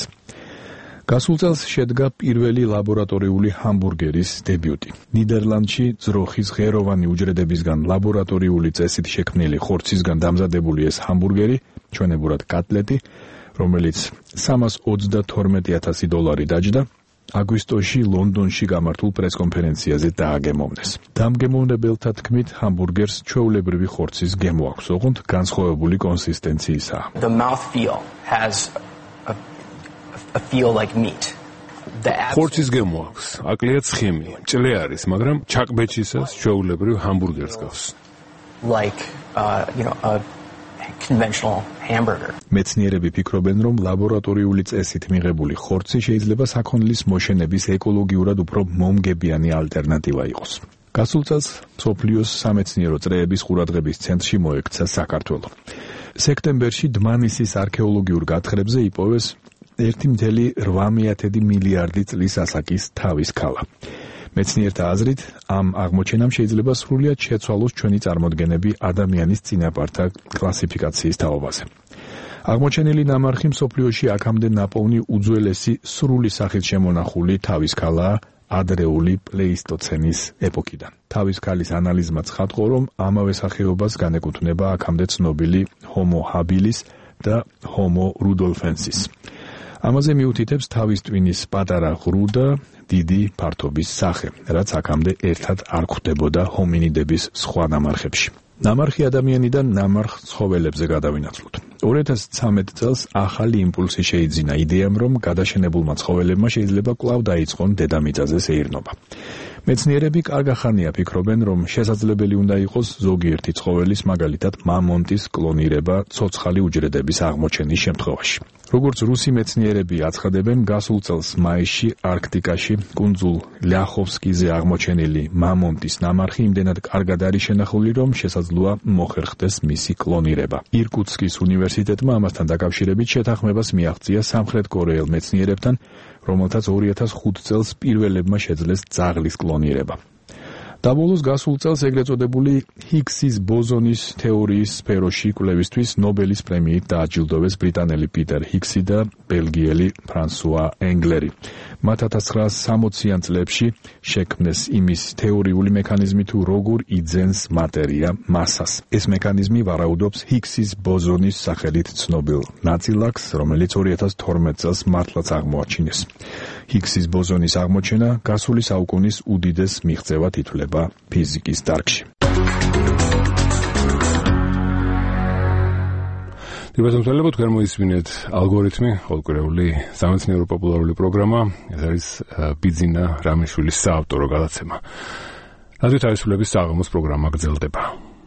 გასულ წელს შედგა პირველი ლაბორატორიული ჰამბურგერის დებიუტი. ნიდერლანდში ძროხის ღეროვანი უჯრედებისგან ლაბორატორიული წესით შექმნილი ხორცისგან დამზადებული ეს ჰამბურგერი, ჩვენებურად კატლეტი, რომელიც სამას ოცდათორმეტი ათასი დოლარი დაჯდა, აგვისტოში ლონდონში გამართულ პრესკონფერენციაზე დააგემოვნეს. დამგემოვნებელთა თქმით, ჰამბურგერს ჩვეულებრივი ხორცის გემო აქვს, ოღონდ განსხვავებული კონსისტენციისაა. The mouthfeel has a, a feel like meat. ხორცის გემო აქვს, აკლია ცხიმი, ჭლე არის, მაგრამ ჩაკბეჭისას ჩვეულებრივ ჰამბურგერს გავს. Like uh, you know, a conventional hamburger. მეცნიერები ფიქრობენ, რომ ლაბორატორიული წესით მიღებული ხორცი შეიძლება საქონლის მოშენების ეკოლოგიურად უფრო მომგებიანი ალტერნატივა იყოს. გასულ წელს მსოფლიოს სამეცნიერო წრეების ყურადღების ცენტრში მოექცა საქართველო. სექტემბერში დმანისის არქეოლოგიურ გათხრებზე იპოვეს ერთი მცდელი რვამეათედი მილიარდი წლის ასაკის თავის ქალა. მეცნიერთა აზრით, ამ აღმოჩენამ შეიძლება სრულიად შეცვალოს ჩვენი წარმოდგენები ადამიანის წინაპართა კლასიფიკაციის თაობაზე. აღმოჩენილი ნამარხი მსოფლიოში აქამდე ნაპოვნი უძველესი სრული სახით შემონახული თავის ქალაა ადრეული პლეისტოცენის ეპოქიდან. თავის ქალის ანალიზმა ცხადყო, რომ ამავე სახეობას განეკუთვნება აქამდე ცნობილი ჰომო ჰაბილის და ჰომო რუდოლფენსის. ამაზე მიუთითებს თავის ტვინის პატარა ღრუ და დიდი ფართობის სახე, რაც აქამდე ერთად არ გვხვდებოდა ჰომინიდების სხვა ნამარხებში. ნამარხი ადამიანიდან ნამარხ ცხოველებზე გადავინაცვლოთ. ორი ათას ცხრამეტ წელს ახალი იმპულსი შეიძინა იდეამ, რომ გადაშენებულმა ცხოველებმა შეიძლება კვლავ დაიწყონ დედამიწაზე სეირნობა. მეცნიერები კარგახანია ფიქრობენ, რომ შესაძლებელი უნდა იყოს ზოგიერთი ცხოველის, მაგალითად მამონტის კლონირება ცოცხალი უჯრედების აღმოჩენის შემთხვევაში. როგორც რუსი მეცნიერები აცხადებენ, გასულ წელს მაისში არქტიკაში კუნძულ ლიახოვსკიზე აღმოჩენილი მამონტის ნამარხი იმდენად კარგად არის შენახული, რომ შესაძლოა მოხერხდეს მისი კლონირება. ირკუტსკის უნივერსიტეტმა ამასთან დაკავშირებით შეთანხმებას მიაღწია სამხრეთ კორეელ მეცნიერებთან, რომელთაც ორი ათას ხუთ წელს პირველებმა შეძლეს ძაღლის კლონირება. დაბოლოს გასულ წელს ეგრეთ წოდებული ჰიგსის ბოზონის თეორიის სფეროში კვლევისთვის ნობელის პრემიით დააჯილდოვეს ბრიტანელი პიტერ ჰიგსი და ბელგიელი ფრანსუა ენგლერი. მათ ათას ცხრაასი სამოციან წლებში შექმნეს იმის თეორიული მექანიზმი, თუ როგორ იძენს მატერია მასას. ეს მექანიზმი ვარაუდობს ჰიგსის ბოზონის სახელით ცნობილ ნაწილაკს, რომელიც ორი ათას თორმეტ წელს მართლაც აღმოაჩინეს. ჰიგსის ბოზონის აღმოჩენა გასული საუკუნის უდიდეს მიღწევად ითვლება ფიზიკის დარგში. დიაბეტომსვენელებო, თქვენ მოისმინეთ ალგორითმი, ყოველკვირეული სამეცნიერო პოპულარული პროგრამა. ეს არის ბიძინა რამიშვილის საავტორო გადაცემა. რადიო თავისუფლების საღამოს პროგრამა გრძელდება.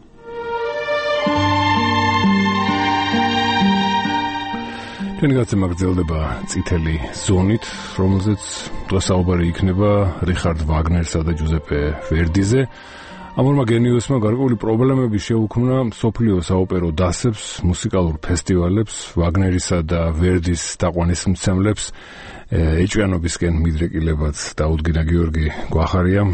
ჩვენი გადაცემა გრძელდება წითელი ზონით, რომელზეც დღეს საუბარი იქნება რიხარდ ვაგნერსა და ჯუზეპე ვერდიზე. ამ ორმა გენიოსმა გარკვეული პრობლემები შეუქმნა მსოფლიო საოპერო დასებს, მუსიკალურ ფესტივალებს, ვაგნერისა და ვერდის თაყვანისმცემლებს ეჭვიანობისკენ მიდრეკილებად დაუდგინა გიორგი გვახარიამ,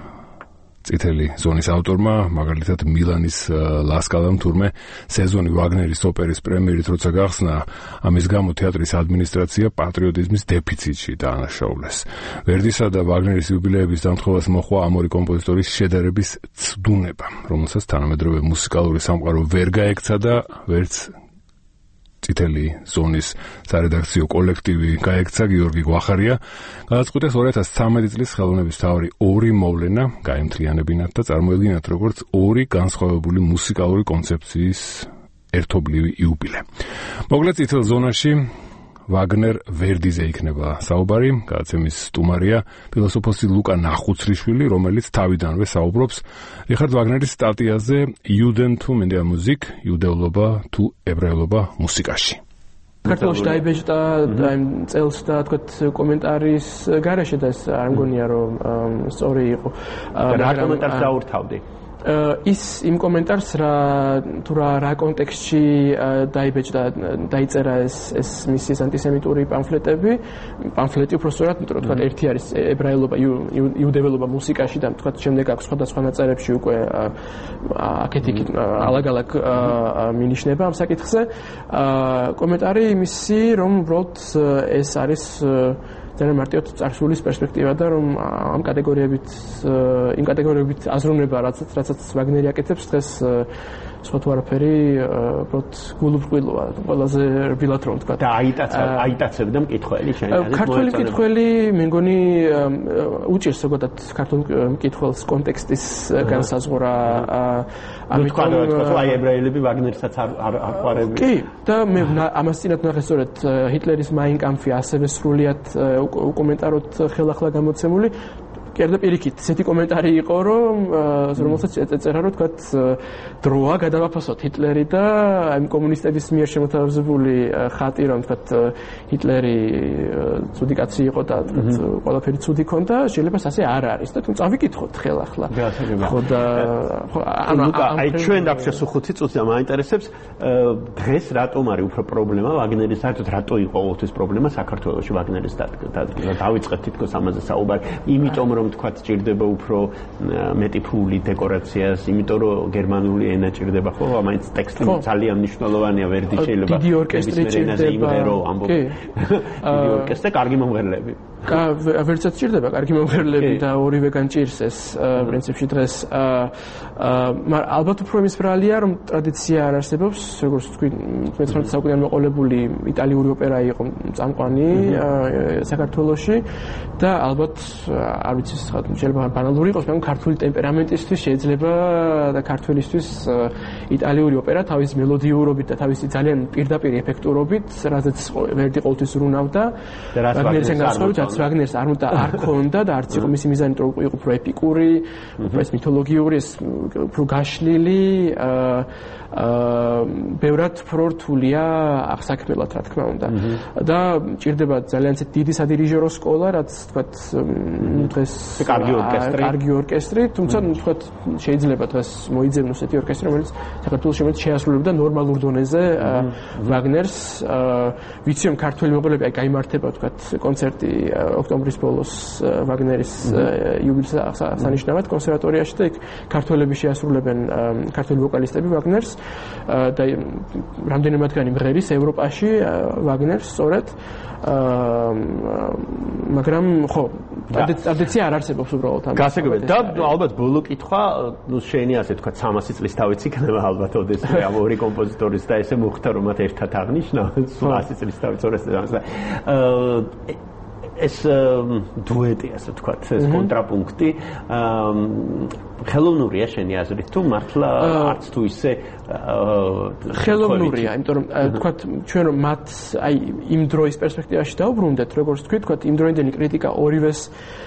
წითელი ზონის ავტორმა, მაგალითად მილანის ლასკალამ თურმე სეზონი ვაგნერის ოპერის პრემიერით როცა გახსნა, ამის გამო თეატრის ადმინისტრაცია პატრიოტიზმის დეფიციტში დაანაშაულეს. ვერდისა და ვაგნერის იუბილეების დამთხოვას მოხვა ამ ორი კომპოზიტორის შედარების ცდუნება, რომელსაც თანამედროვე მუსიკალური სამყარო ვერ გაექცა და ვერც წითელი ზონის სარედაქციო კოლექტივი გაექცა. გიორგი გვახარია გადაწყვიტეს ორი ათას ცხრამეტი წლის ხელოვნების მთავარი ორი მოვლენა გაემთლიანებინათ და წარმოედგინათ როგორც ორი განსხვავებული მუსიკალური კონცეფციის ერთობლივი იუბილე. მოკლედ წითელ ზონაში ვაგნერ ვერდიზე იქნება საუბარი. გადაცემის სტუმარია ფილოსოფოსი ლუკა ნახუცრიშვილი, რომელიც თავიდანვე საუბრობს რიხარდ ვაგნერის სტატიაზე იუდენ თუ მინდა მუსიკ, იუდეულობა თუ ებრაელობა მუსიკაში. საქართველოში დაიბეჭდა იმ წელს და თქვათ კომენტარის გარეშე და ეს არ მგონია რომ სწორი იყო. რა კომენტარს დაურთავდი? ის იმ კომენტარს რა თუ რა რა კონტექსტში დაიბეჭდა, დაიწერა ეს ეს მისის ანტისემიტური პამფლეტები, პამფლეტი უბრალოდ, იმიტომ რომ თქვა ერთი არის ებრაელობა, იუდეველობა მუსიკაში და თქვა შემდეგ აქვს სხვადასხვა ნაწერებში უკვე აქეთ-იქით ალაგ-ალაგ მინიშნება ამ საკითხზე. კომენტარი იმისი, რომ უბრალოდ ეს არის ძალიან მარტივად წარსულის პერსპექტივა და რომ ამ კატეგორიებით იმ კატეგორიებით აზროვნება, რაც რაცაც ვაგნერი აკეთებს, დღეს სხვა თუ არაფერი უბრალოდ გულუბრყვილოა ყველაზე რბილად რომ ვთქვა და აიტაცებდა მკითხველი შეიძლება ქართული მკითხველი მე მგონი უჭირს ზოგადად ქართულ მკითხველს კონტექსტის განსაზღვრა ამიტომ თქვა აი ებრაელები ვაგნერსაც არ აყვარებენ კი და მე ამას წინათ ნახე სწორედ ჰიტლერის მაინ კამფი ასევე სრულიად უკომენტაროდ ხელახლა გამოცემული კერდა პირიქით ესეთი კომენტარი იყო რომ რომელსაც ეწერა რომ თქვა დროა გადავაფასოთ ჰიტლერი და აი კომუნისტების მიერ შემოთავაზებული ხატი რომ თქვა ჰიტლერი ცუდი კაცი იყო და თქვა ყველაფერი ცუდი ქონდა შეიძლება ასე არ არის და თუმცა ავიკითხოთ ხელახლა ხო და ანუ აი ჩვენ დაგშესო ხუთი წუთი მაინტერესებს დღეს რატომ არის უფრო პრობლემა ვაგნერის საერთოდ რატო იყო ყოველთვის პრობლემა საქართველოში ვაგნერის დავიწყეთ თითქოს ამაზე საუბარი იმიტომ რომ თქვათ ჭირდება უფრო მეტი ფული დეკორაციას, იმიტომ რომ გერმანული ენა ჭირდება, ხო, მაინც ტექსტი ძალიან მნიშვნელოვანია, ვერდი შეიძლება დიდი ორკესტრი ჭირდება, კი. დიდი ორკესტრი, კარგი მომღერლები. კა ვერცად ჭირდება კარგი მომღერლები და ორივე განჭირს ეს პრინციპში დღეს. მაგრამ ალბათ უფრო იმის ბრალია, რომ ტრადიცია არ არსებობს, როგორც თქვი, მეცხრამეტე საუკუნეan მოყოლებული იტალიური ოპერა იყო წამყვანი საქართველოში და ალბათ არ ვიცი შეიძლება ბანალური იყოს, მაგრამ ქართული ტემპერამენტისთვის შეიძლება და ქართველისთვის იტალიური ოპერა თავის მელოდიურობით და თავისი ძალიან პირდაპირ ეფექტურობით, რადგან ვერდი ყოველთვის ზრუნავდა ვაგნერისგან განსხვავებით ვაგნერს არ უნდა არ ქონდა და არც იყო მისი მიზანი რომ იყო უფრო ეპიკური, უფრო ეს მითოლოგიური, ეს უფრო გაშლილი აა ბევრად უფრო რთულია აღსაქმელად რა თქმა უნდა და ჭირდება ძალიან დიდი სადირიჟორო სკოლა რაც თქვათ დღეს კარგი ორკესტრი კარგი ორკესტრი თუმცა თქვათ შეიძლება დღეს მოიძებნოს ესეთი ორკესტრი რომელიც საქართველოს შემოწ შეასრულებდა ნორმალურ დონეზე ვაგნერს ვიცი რომ ქართველი მოყოლები აი გამართება თქვათ კონცერტი ოქტომბრის ბოლოს ვაგნერის იუბილეის აღსანიშნავად კონსერვატორიაში და იქ ქართველები შეასრულებენ ქართველი ვოკალისტები ვაგნერს და რამდენიმე მათგანი მღერის ევროპაში ვაგნერს სწორედ მაგრამ ხო ტრადიცია არ არსებობს უბრალოდ ამ გასაგებია და ალბათ ბოლო კითხვა ნუ შენი ასე თქვა სამასი წლის თავიც იქნება ალბათ ოდეს ამ ორი კომპოზიტორის და ესე მოხდა რომ მათ ერთად აღნიშნა სამასი წლის თავიც ორასი და ეს დუეტი ასე თქვა ეს კონტრაპუნქტი ხელოვნურია შენი აზრით თუ მართლა არც თუ ისე ხელოვნურია იმიტომ რომ თქვა ჩვენ რომ მათ აი იმ დროის პერსპექტივაში დაუბრუნდეთ როგორც თქვი თქვა იმ დროინდელი კრიტიკა ორივეს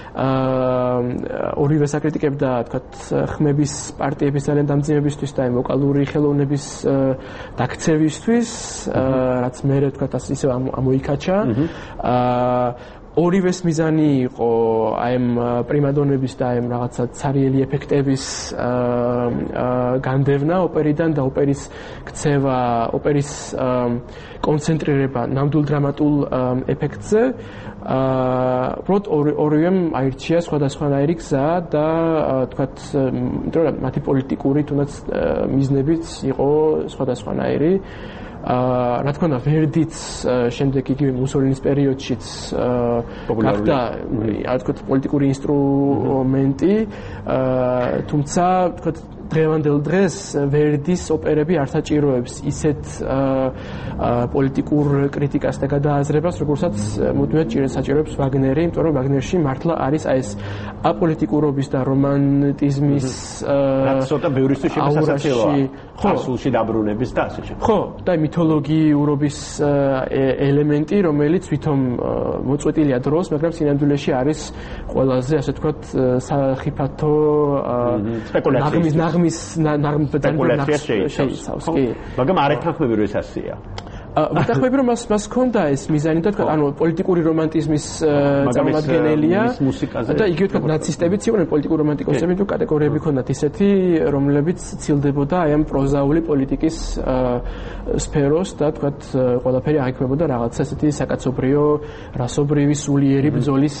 ორივე საკრიტიკებდა თქვა ხმების პარტიების ძალიან დამძიმებისთვის და აი ვოკალური ხელოვნების დაქცევისთვის რაც მე თქვა ასე ისე ამოიკაჩა აა ორივეს მიზანი იყო აი ამ პრიმადონების და აი ამ რაღაცა ცარიელი ეფექტების განდევნა ოპერიდან და ოპერის ქცევა, ოპერის კონცენტრირება ნამდვილ დრამატულ ეფექტზე. უბრალოდ ორივემ აირჩია სხვადასხვანაირი გზა და თქვათ, იმიტომ რომ მათი პოლიტიკური თუნდაც მიზნებიც იყო სხვადასხვანაირი. აა რა თქმა უნდა ვერდიც შემდეგ იგივე მუსოლინის პერიოდშიც გახდა რა თქმა უნდა პოლიტიკური ინსტრუმენტი აა თუმცა თქვა დღევანდელ დღეს ვერდის ოპერები არ საჭიროებს ისეთ პოლიტიკურ კრიტიკას და გადააზრებას, როგორცაც მუდმივად საჭიროებს ვაგნერი, იმიტომ რომ ვაგნერში მართლა არის აი ეს აპოლიტიკურობის და რომანტიზმის რაც ცოტა ბევრისთვის შესაძლებელია. ხო, სულში დაბრუნების და ასე შემდეგ. ხო, და მითოლოგიურობის ელემენტი, რომელიც ვითომ მოწყვეტილია დროს, მაგრამ სინამდვილეში არის ყველაზე, ასე ვთქვათ, სახიფათო სპეკულაციის ნაღმის ნაღმის სპეკულაცია შეიცავს. კი. მაგრამ არ ეთანხმები რომ ეს ასეა. ვეთანხმები რომ მას მას ჰქონდა ეს მიზანი და თქვა ანუ პოლიტიკური რომანტიზმის წარმომადგენელია და იგივე თქვა ნაცისტებიც იყვნენ პოლიტიკური რომანტიკოსები თუ კატეგორიები ჰქონდათ ისეთი რომლებიც ცილდებოდა აი ამ პროზაული პოლიტიკის სფეროს და თქვა ყველაფერი აღიქმებოდა რაღაცა ესეთი საკაცობრიო რასობრივი სულიერი ბრძოლის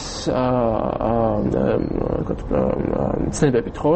ცნებებით ხო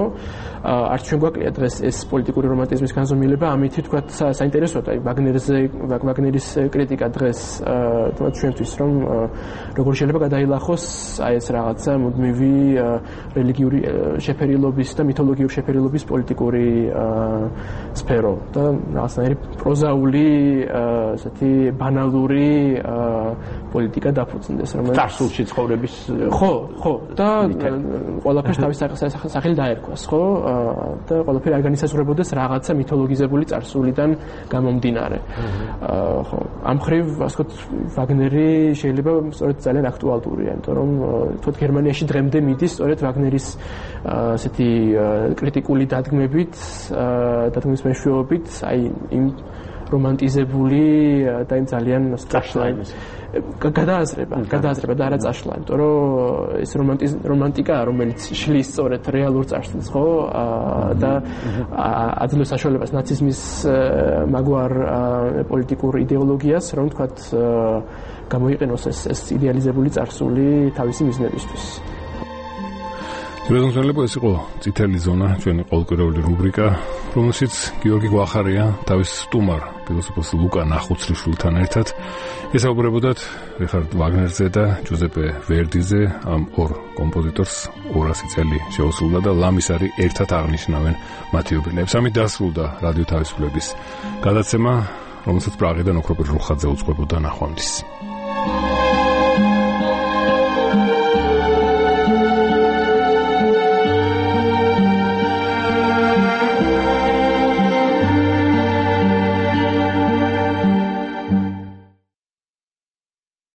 არც ჩვენ გვაკლია დღეს ეს პოლიტიკური რომანტიზმის განზომილება ამით თქვა საინტერესოა აი ვაგნერზე ვაგნერის კრიტიკა დღეს თუმცა ჩვენთვის რომ როგორ შეიძლება გადაილახოს აი ეს რაღაცა მუდმივი რელიგიური შეფერილობის და მითოლოგიური შეფერილობის პოლიტიკური სფერო და რაღაცნაირი პროზაული ესეთი ბანალური პოლიტიკა დაფუძნდეს რომელიც წარსულში ცხოვრების ხო ხო და ყველაფერს თავის სახელი დაერქვას ხო და ყველაფერი არ განისაზღვრებოდეს რაღაცა მითოლოგიზებული წარსულიდან გამომდინარე ხო ამ ხრივ ასე ვთქვათ ვაგნერი შეიძლება სწორედ ძალიან აქტუალურია იმიტომ რომ თქო გერმანიაში დღემდე მიდის სწორედ ვაგნერის ასეთი კრიტიკული დადგმებით დადგმის მეშვეობით აი იმ რომანტიზებული და იმ ძალიან წაშლა გადააზრება გადააზრება და არა წაშლა იმიტომ რომ ეს რომანტიკა რომელიც შლის სწორედ რეალურ წარსულს ხო და აძლევს საშუალებას ნაციზმის მაგვარ პოლიტიკურ იდეოლოგიას რომ თქვათ გამოიყენოს ეს ეს იდეალიზებული წარსული თავისი მიზნებისთვის შემოგძლება ეს იყო წითელი ზონა ჩვენი ყოველკვირეული რუბრიკა რომელშიც გიორგი გვახარია თავის სტუმარ ფილოსოფოს ლუკა ნახუცრიშვილთან ერთად ესაუბრებოდათ რიხარდ ვაგნერზე და ჯუზეპე ვერდიზე ამ ორ კომპოზიტორს ორასი წელი შეუსრულდა და ლამისარი ერთად აღნიშნავენ მათი იუბილეებს ამით დასრულდა რადიო თავისუფლების გადაცემა რომელსაც პრაღიდან ოქროპირ რუხაძე უძღვებოდა ნახვამდის